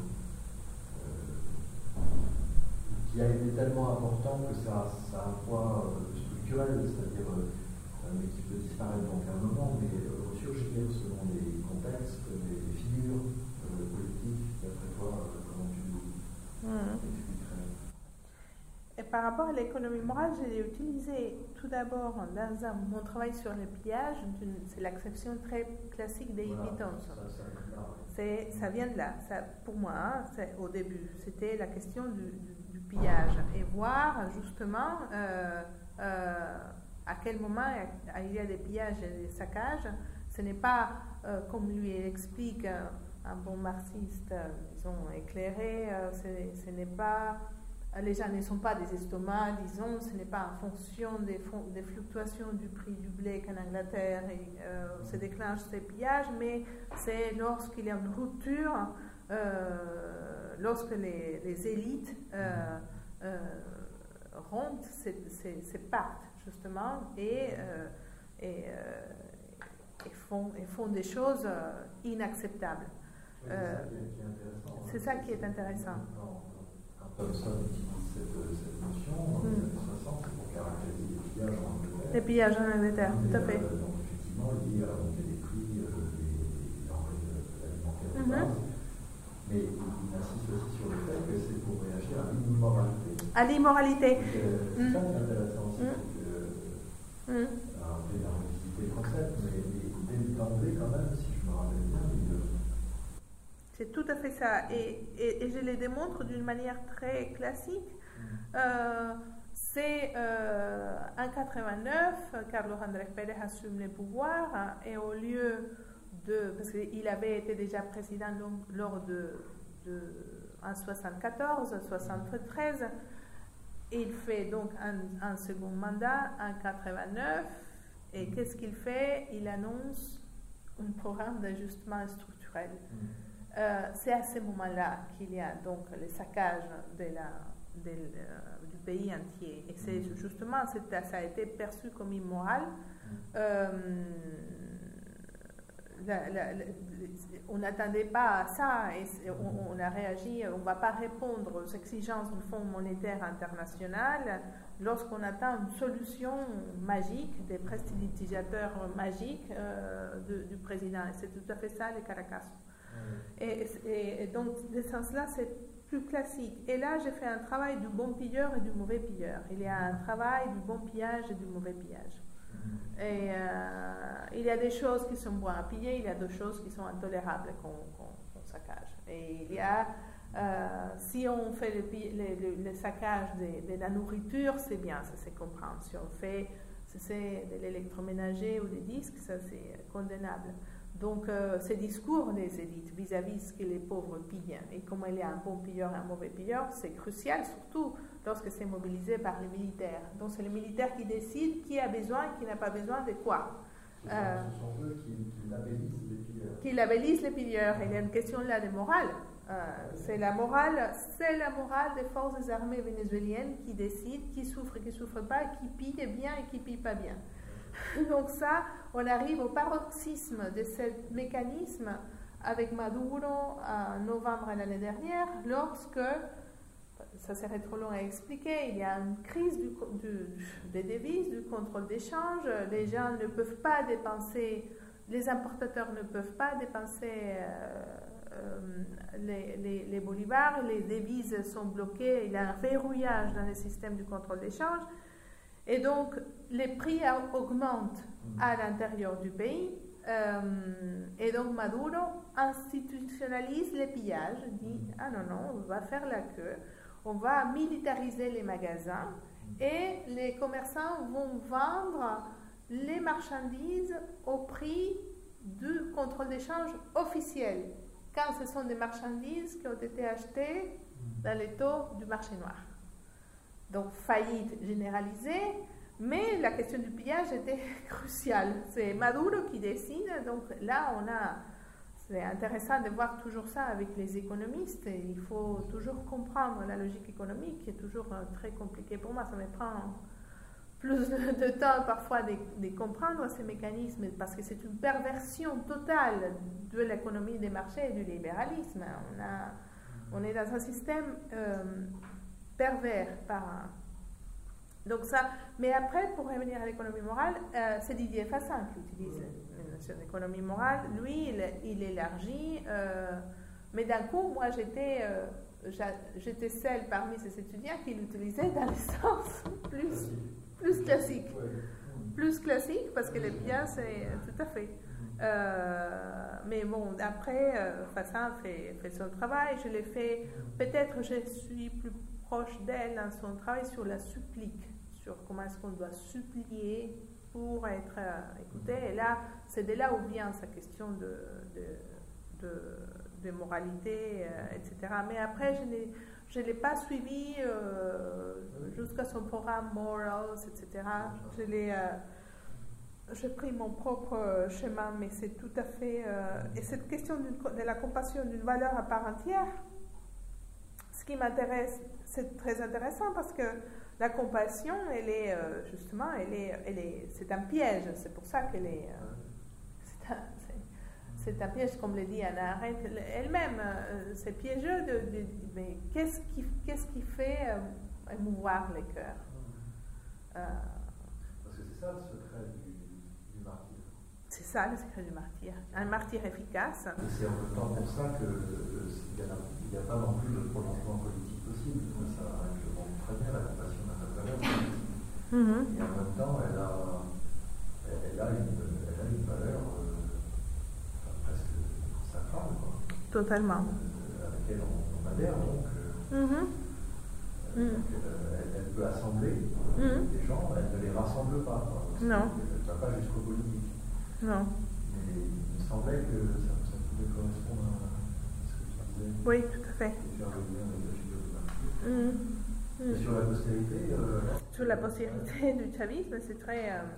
euh, qui a été tellement important que ça, ça a un poids euh, structurel, c'est-à-dire, euh, mais qui peut disparaître donc à un moment, mais euh, ressurgir selon les contextes, les, les figures euh, politiques, d'après toi, euh, comment tu Mm-hmm. expliquerais? Et par rapport à l'économie morale, je l'ai utilisé tout d'abord dans un, mon travail sur les pillages. C'est l'acception très classique des Voilà, hippies Thomson. ça, ça, là, ouais. C'est, ça vient de là. Ça, pour moi, hein, c'est, au début, c'était la question du, du, du pillage et voir justement euh, euh, à quel moment il y a des pillages et des saccages. Ce n'est pas, euh, comme lui explique un, un bon marxiste, euh, disons, éclairé, euh, ce, ce n'est pas... Les gens ne sont pas des estomacs, disons, ce n'est pas en fonction des, des fluctuations du prix du blé qu'en Angleterre et, euh, se déclenchent ces pillages, mais c'est lorsqu'il y a une rupture, euh, lorsque les, les élites euh, euh, rompent ces, ces, ces pactes, justement, et, euh, et, euh, et, font, et font des choses inacceptables. Oui, euh, c'est ça qui est intéressant. C'est ça qui est intéressant. Thomson utilise cette, cette notion dans les années soixante pour caractériser les pillages en Angleterre. Les pillages en Angleterre, et, tout à fait. Euh, donc effectivement, lié à la montée des prix euh, des denrées alimentaires de Mm-hmm. base. Mais il insiste aussi sur le fait que c'est pour réagir à l'immoralité. À l'immoralité. Donc, euh, c'est Mm. ça qui est intéressant aussi. Mm. Que, euh, Mm. alors, on a revisité le concept, mais dès le temps B, quand même, si je me rappelle bien, il euh, C'est tout à fait ça. Et, et, et je le démontre d'une manière très classique. mm. Euh, c'est euh, en quatre-vingt-neuf, Carlos Andrés Pérez assume le pouvoir hein, et au lieu de... Parce qu'il avait été déjà président lors de... de en soixante-quatorze, soixante-treize, il fait donc un, un second mandat en quatre-vingt-neuf. Et qu'est-ce qu'il fait? Il annonce un programme d'ajustement structurel. Mm. Euh, c'est à ce moment-là qu'il y a donc le saccage de la, de, euh, du pays entier. Et c'est justement, c'est, ça a été perçu comme immoral. Euh, la, la, la, on n'attendait pas à ça et on, on a réagi, on ne va pas répondre aux exigences du Fonds monétaire international lorsqu'on attend une solution magique, des prestidigitateurs magiques euh, de, du président. Et c'est tout à fait ça, les Caracas. Et, et, et donc, de ce sens-là, c'est plus classique. Et là, j'ai fait un travail du bon pilleur et du mauvais pilleur. Il y a un travail du bon pillage et du mauvais pillage. Et euh, il y a des choses qui sont bonnes à piller, il y a des choses qui sont intolérables qu'on, qu'on, qu'on saccage. Et il y a, euh, si on fait le, le, le, le saccage de, de la nourriture, c'est bien, ça se comprend. Si on fait c'est de l'électroménager ou des disques, ça c'est condamnable. Donc, euh, ce discours des élites vis-à-vis de ce que les pauvres pillent et comment il y a un bon pilleur et un mauvais pilleur, c'est crucial, surtout lorsque c'est mobilisé par les militaires. Donc, c'est le militaire qui décide qui a besoin et qui n'a pas besoin de quoi. Euh, ce sont eux qui, qui labellisent les pilleurs. Qui labellisent les pilleurs. Il y a une question là de morale. Euh, c'est la morale, c'est la morale des forces armées vénézuéliennes qui décident qui souffre et qui ne souffre pas, qui pille bien et qui pille pas bien. Donc ça, on arrive au paroxysme de ce mécanisme avec Maduro en novembre de l'année dernière, lorsque, ça serait trop long à expliquer, il y a une crise du, du, des devises, du contrôle d'échange, les gens ne peuvent pas dépenser, les importateurs ne peuvent pas dépenser euh, euh, les, les, les bolivars, les devises sont bloquées, il y a un verrouillage dans le système du contrôle d'échange, et donc les prix augmentent à l'intérieur du pays. Euh, et donc Maduro institutionnalise les pillages, dit ah non non, on va faire la queue, on va militariser les magasins et les commerçants vont vendre les marchandises au prix du contrôle d'échange officiel, quand ce sont des marchandises qui ont été achetées dans les taux du marché noir. Donc faillite généralisée. Mais la question du pillage était cruciale. C'est Maduro qui décide. Donc là, on a, c'est intéressant de voir toujours ça avec les économistes. Et il faut toujours comprendre la logique économique, qui est toujours très compliquée pour moi. Ça me prend plus de, de temps parfois de, de comprendre ces mécanismes, parce que c'est une perversion totale de l'économie des marchés et du libéralisme. On, a, on est dans un système euh, pervers par... Donc ça, mais après, pour revenir à l'économie morale, euh, c'est Didier Fassin qui utilise la notion d'économie morale. Lui, il, il élargit, euh, mais d'un coup, moi, j'étais, euh, j'étais celle parmi ces étudiants qui l'utilisaient dans le sens plus, plus classique. Plus classique, parce que les biens, c'est tout à fait. Euh, mais bon, après, euh, Fassin fait, fait son travail. Je l'ai fait, peut-être je suis plus proche d'elle dans son travail sur la supplique, sur comment est-ce qu'on doit supplier pour être euh, écouté. Et là, c'est de là où vient sa question de, de, de, de moralité, euh, et cetera. Mais après, je ne l'ai pas suivi euh, jusqu'à son programme Morals, et cetera. Je l'ai... Euh, j'ai pris mon propre chemin, mais c'est tout à fait... Euh, et cette question de la compassion d'une valeur à part entière, ce qui m'intéresse, c'est très intéressant parce que la compassion, elle est euh, justement, elle est, elle est, c'est un piège. C'est pour ça qu'elle est, euh, c'est, un, c'est, c'est un piège, comme le dit Hannah Arendt elle-même. Euh, c'est piégeux de, de, de, mais qu'est-ce qui, qu'est-ce qui fait euh, émouvoir les cœurs euh, Parce que c'est ça le secret du, du martyr. C'est ça le secret du martyr. Un martyr efficace. Et c'est en même temps pour ça qu'il n'y a, a pas non plus de prolongement politique possible. Ça, je montre très bien la compassion d'un valeur politique. Mm-hmm. Et en même temps, elle a, elle, elle a, une, elle a une valeur euh, enfin, presque sacrale, quoi. Totalement. Euh, avec elle, on, on adhère, donc, euh, mm-hmm. euh, donc euh, elle, elle peut assembler mm-hmm. des gens, elle ne les rassemble pas. Quoi, non. Elle ne va pas jusqu'au politique. Non. Mais il me semblait que ça, ça pouvait correspondre à ce que tu disais. Oui, tout à fait. Et faire le lien avec la figure du martyr. Mmh. Et mmh. sur la postérité euh, Sur la postérité du chavisme, c'est très... Euh,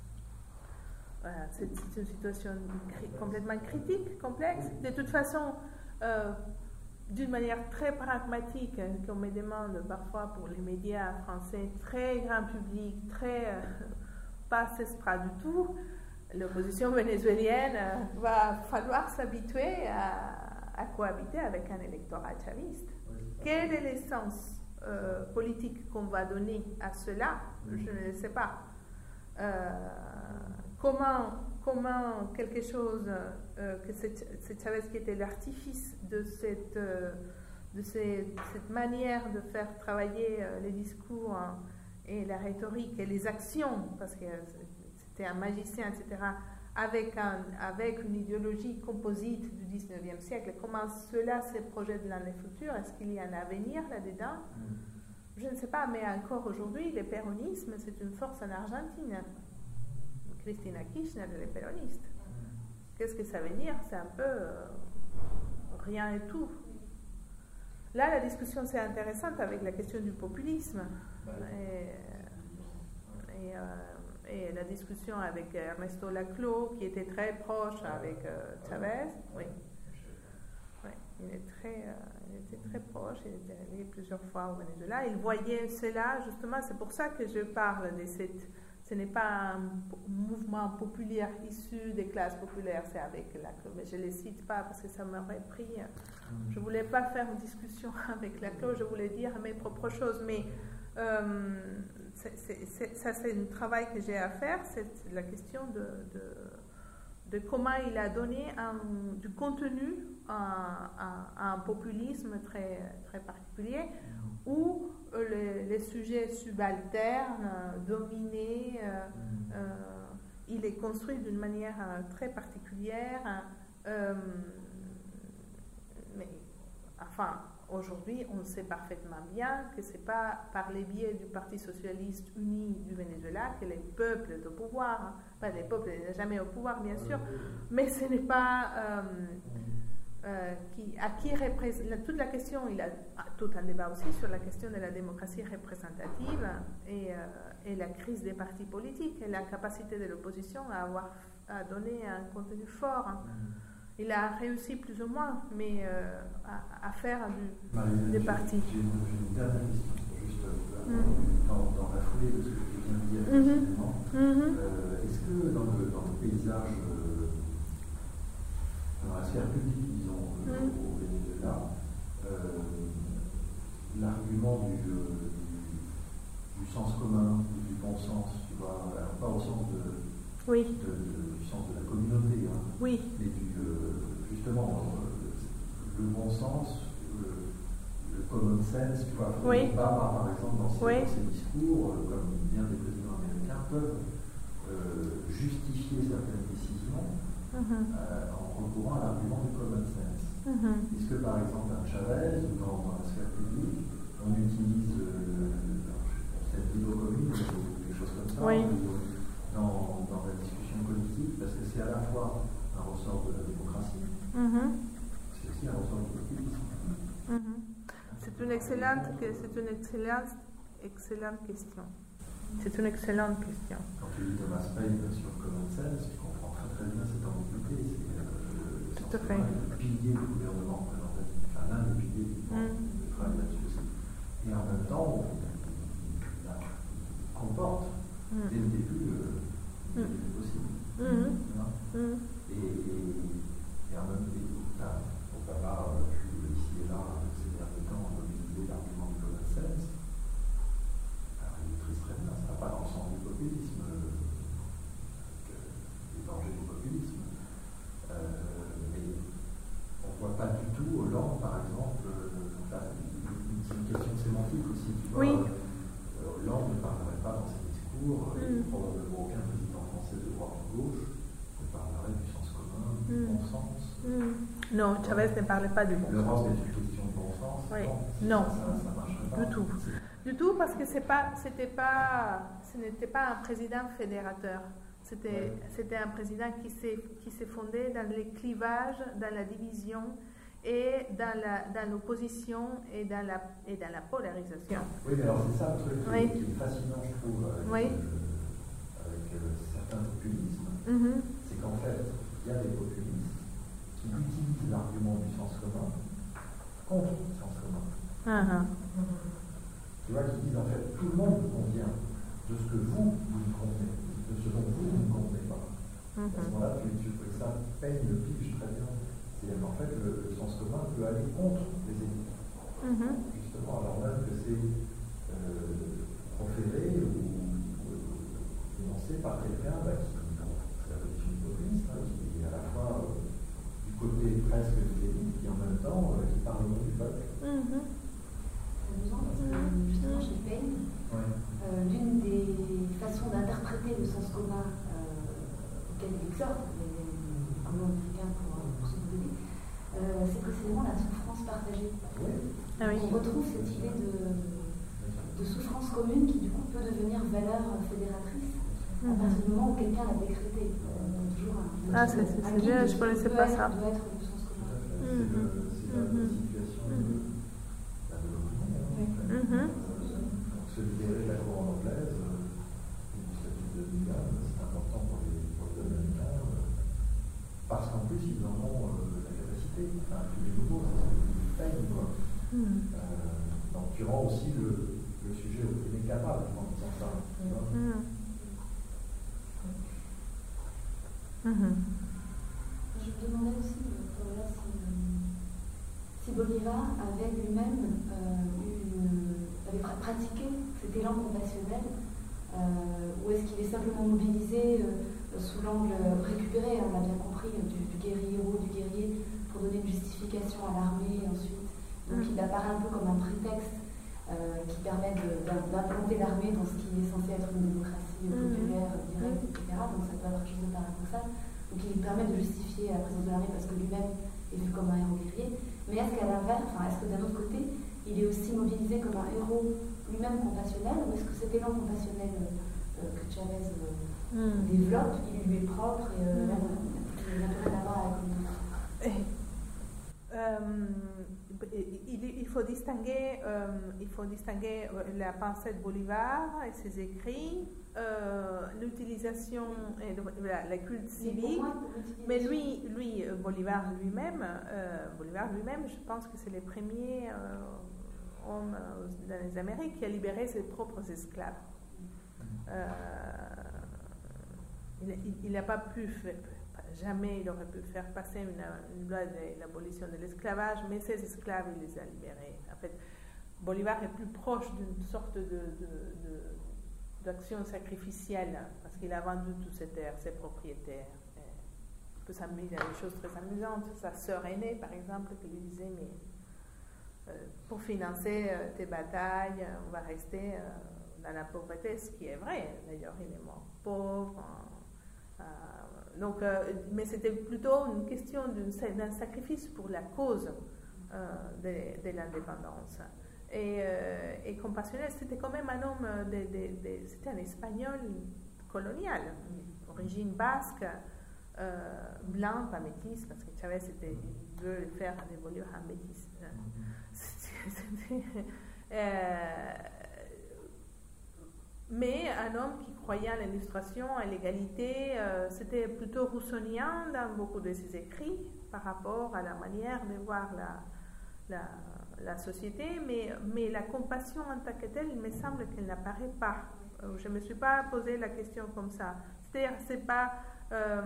voilà, c'est, c'est une situation cri- complètement critique, complexe. De toute façon, euh, d'une manière très pragmatique, qu'on me demande parfois pour les médias français, très grand public, très... Euh, pas CESPRA du tout. L'opposition vénézuélienne euh, va falloir s'habituer à, à cohabiter avec un électorat chaviste. Quel est l'essence euh, politique qu'on va donner à cela? Je ne le sais pas. Euh, comment, comment quelque chose, euh, que c'est, c'est Chavez qui était l'artifice de cette, euh, de ces, cette manière de faire travailler euh, les discours hein, et la rhétorique et les actions, parce que un magicien, et cetera, avec, un, avec une idéologie composite du dix-neuvième siècle. Comment cela se projette dans le futur? Est-ce qu'il y a un avenir là-dedans? mm. Je ne sais pas, mais encore aujourd'hui, le péronisme, c'est une force en Argentine. Cristina Kirchner, elle est péroniste. Mm. Qu'est-ce que ça veut dire? C'est un peu euh, rien et tout. Là, la discussion, c'est intéressante avec la question du populisme. Mm. Et, et euh, et la discussion avec Ernesto Laclau, qui était très proche avec euh, Chavez. Oui. Oui, il, est très, euh, il était très proche, il était allé plusieurs fois au Venezuela. Il voyait cela, justement, c'est pour ça que je parle de cette. Ce n'est pas un mouvement populaire issu des classes populaires, c'est avec Laclau. Mais je ne les cite pas parce que ça m'aurait pris. Je ne voulais pas faire une discussion avec Laclau, je voulais dire mes propres choses. Mais euh, c'est, c'est, c'est, ça, c'est un travail que j'ai à faire, c'est la question de, de, de comment il a donné un, du contenu à, à, à un populisme très, très particulier, où les, les sujets subalternes, dominés, euh, euh, il est construit d'une manière euh, très particulière. Euh, mais, enfin, aujourd'hui, on sait parfaitement bien que ce n'est pas par les biais du Parti socialiste uni du Venezuela que les peuples sont au pouvoir. Enfin, les peuples ne sont jamais au pouvoir, bien sûr, mais ce n'est pas... Euh, Euh, qui, à qui représente toute la question, il a tout un débat aussi sur la question de la démocratie représentative et, euh, et la crise des partis politiques et la capacité de l'opposition à avoir à donner un contenu fort. Il a réussi plus ou moins, mais euh, à, à faire du, Marie, des partis. J'ai une, une dernière question, juste euh, mm. dans, dans la foulée de ce que tu viens de dire précisément. Mm-hmm. Mm-hmm. Euh, est-ce que dans le, dans le paysage, euh, dans la sphère publique, Mm. au Venezuela, euh, l'argument du, euh, du, du sens commun, du bon sens, tu vois, alors pas au sens de, oui. de, de, du sens de la communauté, hein, oui. mais du, euh, justement, euh, le bon sens, le, le common sense, tu vois, oui. Obama, par exemple, dans ses, oui. dans ses discours, euh, comme bien des présidents américains, peuvent euh, justifier certaines décisions mm-hmm. euh, en recourant à l'argument du common sense. Mm-hmm. Est-ce que par exemple à Chavez ou dans, dans la sphère publique, on utilise euh, cette vidéo commune ou quelque chose comme ça oui. dans, dans la discussion politique, parce que c'est à la fois un ressort de la démocratie, mm-hmm. c'est aussi un ressort du populisme. Mm-hmm. C'est une excellente, c'est une excellente, excellente question. C'est une excellente question. Quand tu dis Thomas Paine sur Common Sense, tu comprends très très bien cette ambiguïté. Tout à fait. Le pilier du gouvernement représentatif, enfin l'un des piliers du gouvernement mm. travaille là-dessus aussi. Et en même temps, on, on comporte mm. dès le début le euh, mm. possible. Mm. Mm. Et, et, et en même temps, on va pas ici et là, ces derniers temps, mobiliser l'argument du common sense. Alors, il maîtrise très bien, ça n'a pas dans le sens du populisme, avec euh, les dangers du populisme. Euh, On ne voit pas du tout Hollande, par exemple, euh, enfin, c'est une question de sémantique aussi, tu vois. Oui. Euh, Hollande ne parlerait pas dans ses discours, mm. et probablement aucun président français de droite ou de gauche ne parlerait du sens commun, du mm. bon sens. Mm. Non, Chavez ne parlait pas du bon L'Europe sens. L'Europe est une question de bon sens. Oui. Non, non. Ça, ça marcherait pas. Du tout. Du tout, parce que c'est pas, c'était pas, ce n'était pas un président fédérateur. C'était, ouais. c'était un président qui s'est, qui s'est fondé dans les clivages, dans la division et dans, la, dans l'opposition et dans, la, et dans la polarisation. Oui, mais alors c'est ça le truc oui. qui est fascinant, je trouve, avec, oui. euh, avec euh, certains populismes. Mm-hmm. C'est qu'en fait, il y a des populistes qui utilisent l'argument du sens commun contre le sens commun. Uh-huh. Tu vois, qui disent en fait, tout le monde convient de ce que vous, vous ne convenez, de ce dont vous, vous ne convenez pas. Mm-hmm. À ce moment-là, tu, tu trouves ça Paine le pige très bien. C'est en fait le, le sens commun peut aller contre les élites. Mm-hmm. Justement, alors même que c'est euh, proféré ou, ou, ou énoncé par quelqu'un bah, qui, c'est la position du populiste, hein, qui est à la fois euh, du côté presque des élites, et en même temps euh, qui parle au nom du peuple. Mm-hmm. Amusant, parce que justement chez Paine, ouais. euh, l'une des façons d'interpréter le sens commun euh, auquel il exhorte les communs africains pour, pour se donner, euh, c'est précisément la souffrance partagée. Oui. Ah oui. On retrouve cette idée de, de souffrance commune qui du coup peut devenir valeur fédératrice mm-hmm. à partir du moment où quelqu'un l'a décrété. Euh, toujours un, ah, c'est, c'est, c'est bien, je ne connaissais pas ça. Doit être le sens commun. C'est, mm-hmm. le, c'est la, mm-hmm. la situation mm-hmm. de, de l'opinion. En fait. Mm-hmm. Euh, donc, se libérer de la couronne anglaise, euh, du statut de Nugent, parce qu'en plus, ils en ont euh, la capacité. Enfin, tous les nouveaux, c'est ce qu'ils payent, quoi. Mm. Euh, donc, tu rends aussi le, le sujet au plus capable en disant ça. Tu vois. Mm. Mm-hmm. Je me demandais aussi, Paola, si, si Bolivar avait lui-même euh, une, avait pratiqué cet élan compassionnel, euh, ou est-ce qu'il est simplement mobilisé euh, sous l'angle récupéré, on l'a bien compris, du, du guerriero, du guerrier, pour donner une justification à l'armée ensuite. Donc mm. il apparaît un peu comme un prétexte euh, qui permet d'implanter l'armée dans ce qui est censé être une démocratie mm. populaire, directe, et cetera. Donc ça peut être quelque chose de paradoxal. Donc il permet de justifier la présence de l'armée parce que lui-même est vu comme un héros guerrier. Mais est-ce qu'à l'inverse, enfin, est-ce que d'un autre côté, il est aussi mobilisé comme un héros lui-même compassionnel, ou est-ce que cet élan compassionnel euh, que Chavez euh, mm. développe, il lui est propre et euh, mm. il n'a rien à voir avec lui? Il, il faut distinguer, euh, il faut distinguer la pensée de Bolivar et ses écrits, euh, l'utilisation et le, la, la culte civique. Mais lui, lui, Bolivar lui-même, euh, Bolivar lui-même, je pense que c'est le premier euh, homme dans les Amériques qui a libéré ses propres esclaves. Euh, il n'a pas pu faire. Jamais il aurait pu faire passer une, une loi de l'abolition de l'esclavage, mais ces esclaves, il les a libérés. En fait, Bolivar est plus proche d'une sorte de, de, de, d'action sacrificielle, parce qu'il a vendu toutes ses terres, ses propriétaires. Il y a des choses très amusantes. Sa sœur aînée, par exemple, qui lui disait, mais euh, pour financer euh, tes batailles, on va rester euh, dans la pauvreté, ce qui est vrai. D'ailleurs, il est mort pauvre. Euh, Donc, euh, mais c'était plutôt une question d'un sacrifice pour la cause euh, de, de l'indépendance. Et, euh, et compassionnel, c'était quand même un homme, de, de, de, c'était un espagnol colonial, d'origine basque, euh, blanc, pas métis, parce que Chavez était, il veut faire évoluer en métis. euh, Mais un homme qui croyait à l'illustration, à l'égalité, euh, c'était plutôt rousseauien dans beaucoup de ses écrits par rapport à la manière de voir la, la, la société, mais, mais la compassion en tant que telle, il me semble qu'elle n'apparaît pas. Euh, je ne me suis pas posé la question comme ça. C'est-à-dire, c'est pas... Euh,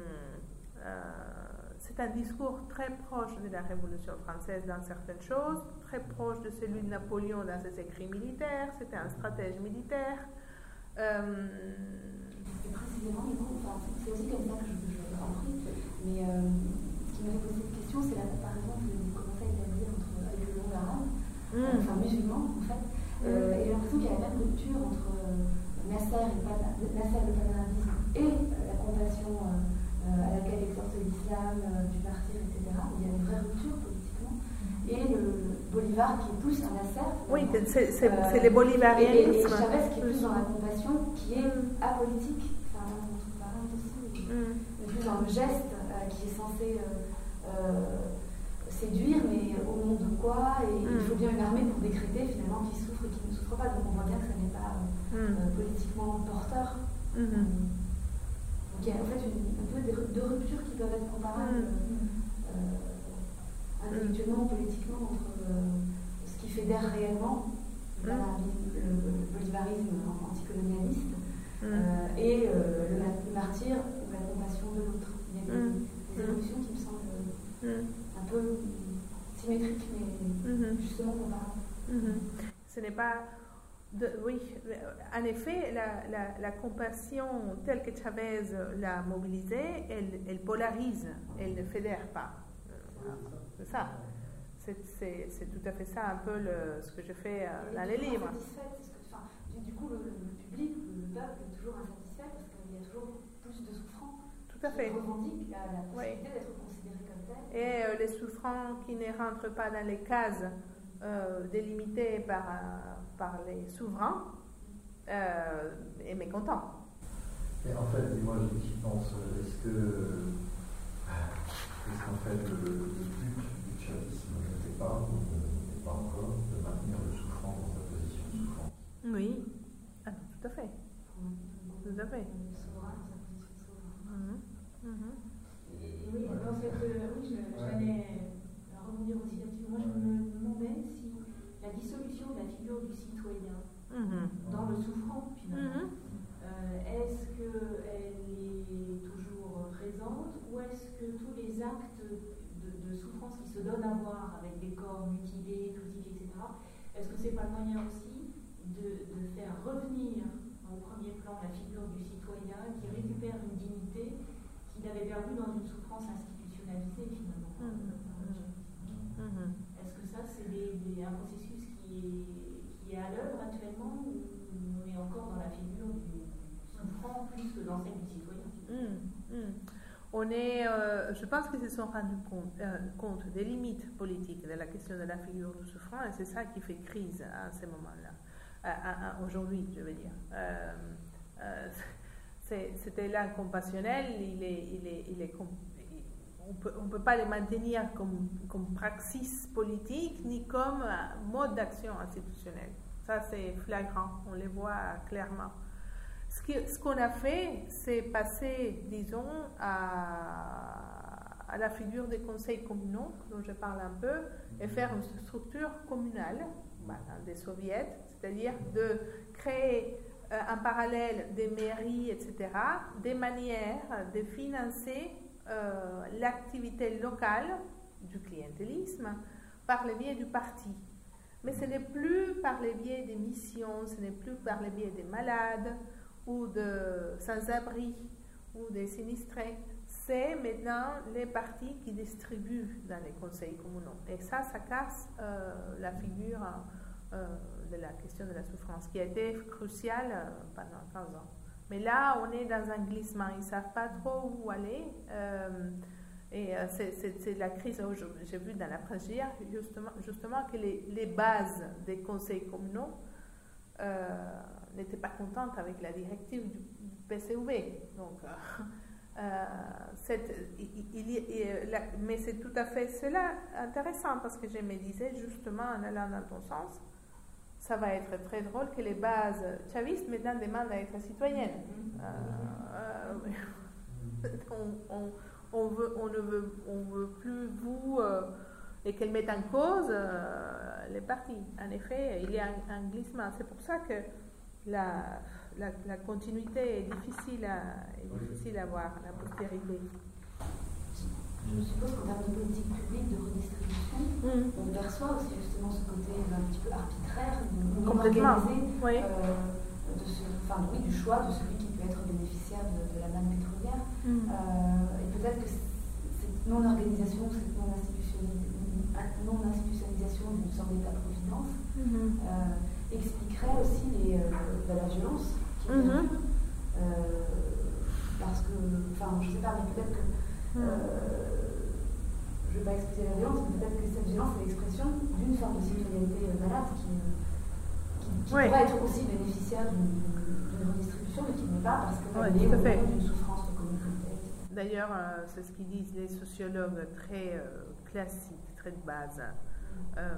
euh, c'est un discours très proche de la Révolution française dans certaines choses, très proche de celui de Napoléon dans ses écrits militaires. C'était un stratège militaire. Euh... C'est précisément, du coup, enfin, c'est aussi comme ça que je, je l'ai compris. Mais euh, ce qui m'avait posé cette question, c'est la comparaison que vous commencez à établir entre, avec le monde arabe, mm. enfin musulman en fait. Mm. Euh, et j'ai l'impression qu'il y a la même rupture entre euh, Nasser, et Nasser, le panarabisme et euh, la compassion euh, à laquelle exhorte l'islam, euh, du martyr, et cetera. Il y a une vraie rupture politiquement. Et le Bolivar qui est plus un Nasser. Oui, c'est euh, les bolivarianismes. Et, et Chavez qui est plus dans la compassion, qui est apolitique, enfin, on trouve pas mal aussi, mm. mais plus dans le geste euh, qui est censé euh, euh, séduire, mais au nom de quoi, et mm. il faut bien une armée pour décréter finalement qui souffre et qui ne souffre pas. Donc on voit bien que ça n'est pas euh, mm. euh, politiquement porteur. Mm -hmm. Donc il y a en fait une, un peu des, deux ruptures qui peuvent être comparables. Mm. Euh, intellectuellement, politiquement, entre euh, ce qui fédère réellement mm. le, le, le bolivarisme anticolonialiste mm. euh, et euh, le, le martyr ou la compassion de l'autre. Il y a des, mm. des évolutions qui me semblent mm. un peu symétriques, mais mm-hmm. justement comparables. Mm-hmm. Ce n'est pas... De, oui, en effet, la, la, la compassion telle que Chavez l'a mobilisée, elle, elle polarise, elle ne fédère pas. C'est ça. C'est tout à fait ça, un peu le, ce que je fais euh, dans les livres. Que, enfin, du, du coup, le, le public, le peuple est toujours insatisfait parce qu'il y a toujours plus de souffrants. Tout à fait. Qui revendiquent la, la possibilité oui. d'être considérés comme tels. Et euh, les souffrants qui ne rentrent pas dans les cases euh, délimitées par, euh, par les souverains euh, est mécontent. Et en fait, moi j'y pense, est-ce que est-ce qu'en fait le, le but du chavisme n'était pas, ou n'est pas encore, de maintenir le souffrant dans sa position de souffrant? Oui, ah, tout à fait. Tout à fait. Le souverain dans sa position de souverain. Mm-hmm. Mm-hmm. Et, et oui, fait, euh, oui, je, j'allais rebondir aussi là-dessus. Moi, je me demandais si la dissolution de la figure du citoyen mm-hmm. dans le souffrant, finalement, mm-hmm. euh, est-ce qu'elle est toujours présente ou est-ce que tous les actes de, de souffrance qui se donnent à voir avec des corps mutilés, trucidés, et cetera, est-ce que c'est pas le moyen aussi de, de faire revenir au premier plan la figure du citoyen qui récupère une dignité qu'il avait perdue dans une souffrance institutionnalisée, finalement. Mm-hmm. Mm-hmm. Est-ce que ça, c'est des, des, un processus qui est, qui est à l'œuvre actuellement ou on est encore dans la figure du souffrant plus que dans celle du citoyen? Mm-hmm. On est, euh, je pense qu'ils se sont rendus compte, euh, compte des limites politiques de la question de la figure du souffrant et c'est ça qui fait crise à ce moment-là. Aujourd'hui, je veux dire. Euh, euh, c'était là compassionnel, il est, il est, il est, on peut, on peut pas les maintenir comme, comme praxis politique ni comme mode d'action institutionnel. Ça, c'est flagrant, on les voit clairement. Ce qu'on ce qu'on a fait, c'est passer, disons, à, à la figure des conseils communaux, dont je parle un peu, et faire une structure communale, voilà, des soviets, c'est-à-dire de créer euh, en parallèle des mairies, et cetera, des manières de financer euh, l'activité locale du clientélisme par le biais du parti. Mais ce n'est plus par le biais des missions, ce n'est plus par le biais des malades ou de sans-abri ou des sinistrés. C'est maintenant les partis qui distribuent dans les conseils communaux. Et ça, ça casse euh, la figure euh, de la question de la souffrance, qui a été cruciale euh, pendant quinze ans. Mais là, on est dans un glissement. Ils ne savent pas trop où aller. Euh, et euh, c'est la crise. J'ai vu dans la presse hier, justement, justement que les, les bases des conseils communaux euh, n'étaient pas contentes avec la directive du P C U B. Donc, euh, Euh, cette, il, il, il, la, mais c'est tout à fait cela intéressant parce que je me disais justement en allant dans ton sens, ça va être très drôle que les bases chavistes maintenant demandent à être citoyennes. Euh, euh, on, on, on, veut, on ne veut, on veut plus vous euh, et qu'elles mettent en cause euh, les partis. En effet, il y a un, un glissement. C'est pour ça que la La, la continuité est difficile à, est difficile à voir, la postérité. Je suppose qu'en termes de politique publique, de redistribution, mmh. on perçoit aussi justement ce côté un petit peu arbitraire, non organisé, oui. euh, de ce, enfin, oui, du choix de celui qui peut être bénéficiaire de, de la manne pétrolière. Mmh. Euh, et peut-être que cette non-organisation, cette non-institutionnalisation d'une sorte d'état-providence mmh. euh, expliquerait aussi les, euh, bah, la violence qui est mmh. euh, parce que, enfin, je sais pas, mais peut-être que euh, je ne vais pas excuser la violence, mais peut-être que cette violence est l'expression d'une forme de citoyenneté malade qui, qui, qui oui. pourrait être aussi bénéficiaire d'une redistribution, mais qui n'est pas parce qu'elle oui, est au niveau d'une souffrance de communauté. D'ailleurs, euh, c'est ce qu'ils disent les sociologues très euh, classiques, très de base. Mmh. Euh,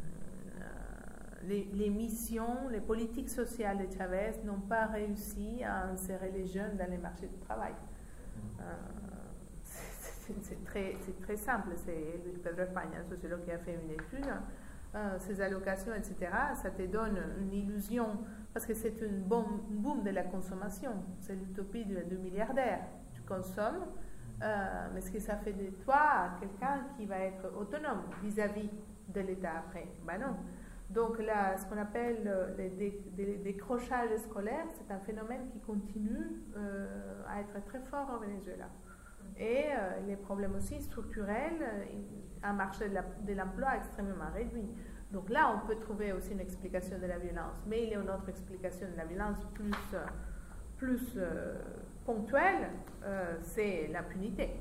Les, les missions, les politiques sociales de Chavez n'ont pas réussi à insérer les jeunes dans les marchés du travail. Euh, c'est très, très simple. C'est Pedro España, un sociologue qui a fait une étude. Euh, ces allocations, et cetera, ça te donne une illusion, parce que c'est une bombe, une boom de la consommation. C'est l'utopie du, du milliardaire. Tu consommes, euh, mais ce que ça fait de toi quelqu'un qui va être autonome vis-à-vis de l'État après? Ben non. Donc là, ce qu'on appelle les dé, dé, décrochages scolaires, c'est un phénomène qui continue euh, à être très fort au Venezuela. Et euh, les problèmes aussi structurels, un marché de l'emploi extrêmement réduit. Donc là, on peut trouver aussi une explication de la violence. Mais il y a une autre explication de la violence plus, plus euh, ponctuelle, euh, c'est l'impunité.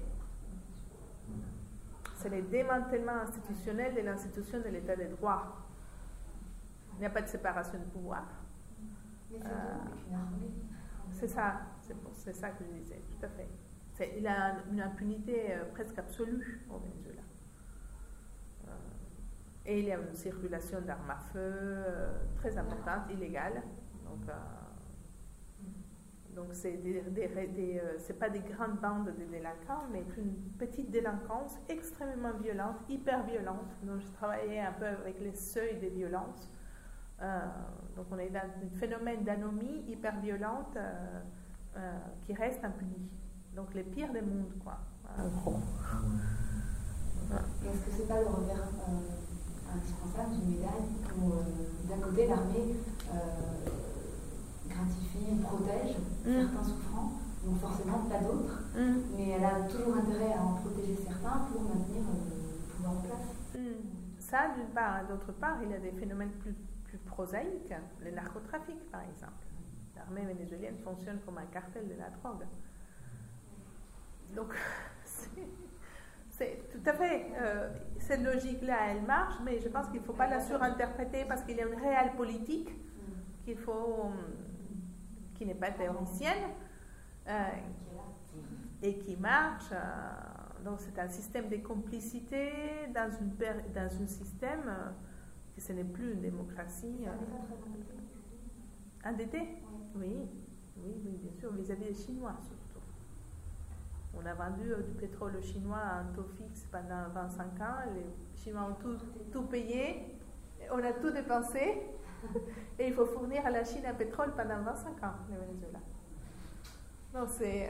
C'est le démantèlement institutionnel de l'institution de l'état de droit. Il n'y a pas de séparation de pouvoir. Mais c'est euh, une armée. C'est ça, c'est ça que je disais, tout à fait. Il a une impunité euh, presque absolue au Venezuela. Euh, et il y a une circulation d'armes à feu euh, très importante, illégale. Donc, euh, Donc, c'est des, des, des, euh, c'est pas des grandes bandes de délinquants, mais une petite délinquance extrêmement violente, hyper violente. Donc, je travaillais un peu avec les seuils des violences. Euh, donc, on est dans un phénomène d'anomie hyper violente euh, euh, qui reste impuni. Donc, les pires des mondes, quoi, en gros. Et est-ce que c'est pas le revers euh, indispensable d'une médaille où, euh, d'un côté, l'armée euh, gratifie, protège mm. certains souffrants, donc forcément pas d'autres, mm. mais elle a toujours intérêt à en protéger certains pour maintenir euh, le pouvoir en place. Mm. Ça, d'une part. D'autre part, il y a des phénomènes plus, plus prosaïques, le narcotrafic, par exemple. L'armée vénézuélienne fonctionne comme un cartel de la drogue. Donc, c'est... C'est tout à fait, euh, cette logique-là, elle marche, mais je pense qu'il ne faut pas la surinterpréter parce qu'il y a une réelle politique qu'il faut, qui n'est pas théoricienne euh, et qui marche. Euh, donc c'est un système de complicité dans, une, dans un système euh, que ce n'est plus une démocratie. Euh, endetté ? Oui, oui, oui, bien sûr, vis-à-vis des Chinois surtout. On a vendu euh, du pétrole chinois à un taux fixe pendant vingt-cinq ans. Les Chinois ont tout, tout payé. On a tout dépensé. Et il faut fournir à la Chine un pétrole pendant vingt-cinq ans, le Venezuela. Donc c'est...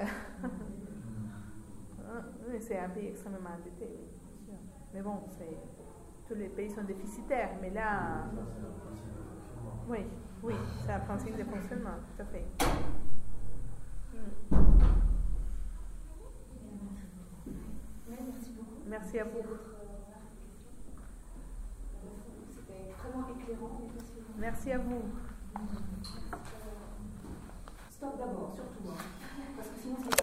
c'est un pays extrêmement endetté, oui, bien sûr. Mais bon, c'est... tous les pays sont déficitaires. Mais là... Oui, oui, c'est un principe de fonctionnement, tout à fait. Mm. Merci beaucoup. Merci à vous. C'était extrêmement éclairant. Merci à vous. Stop d'abord, surtout. Hein. Parce que sinon, c'est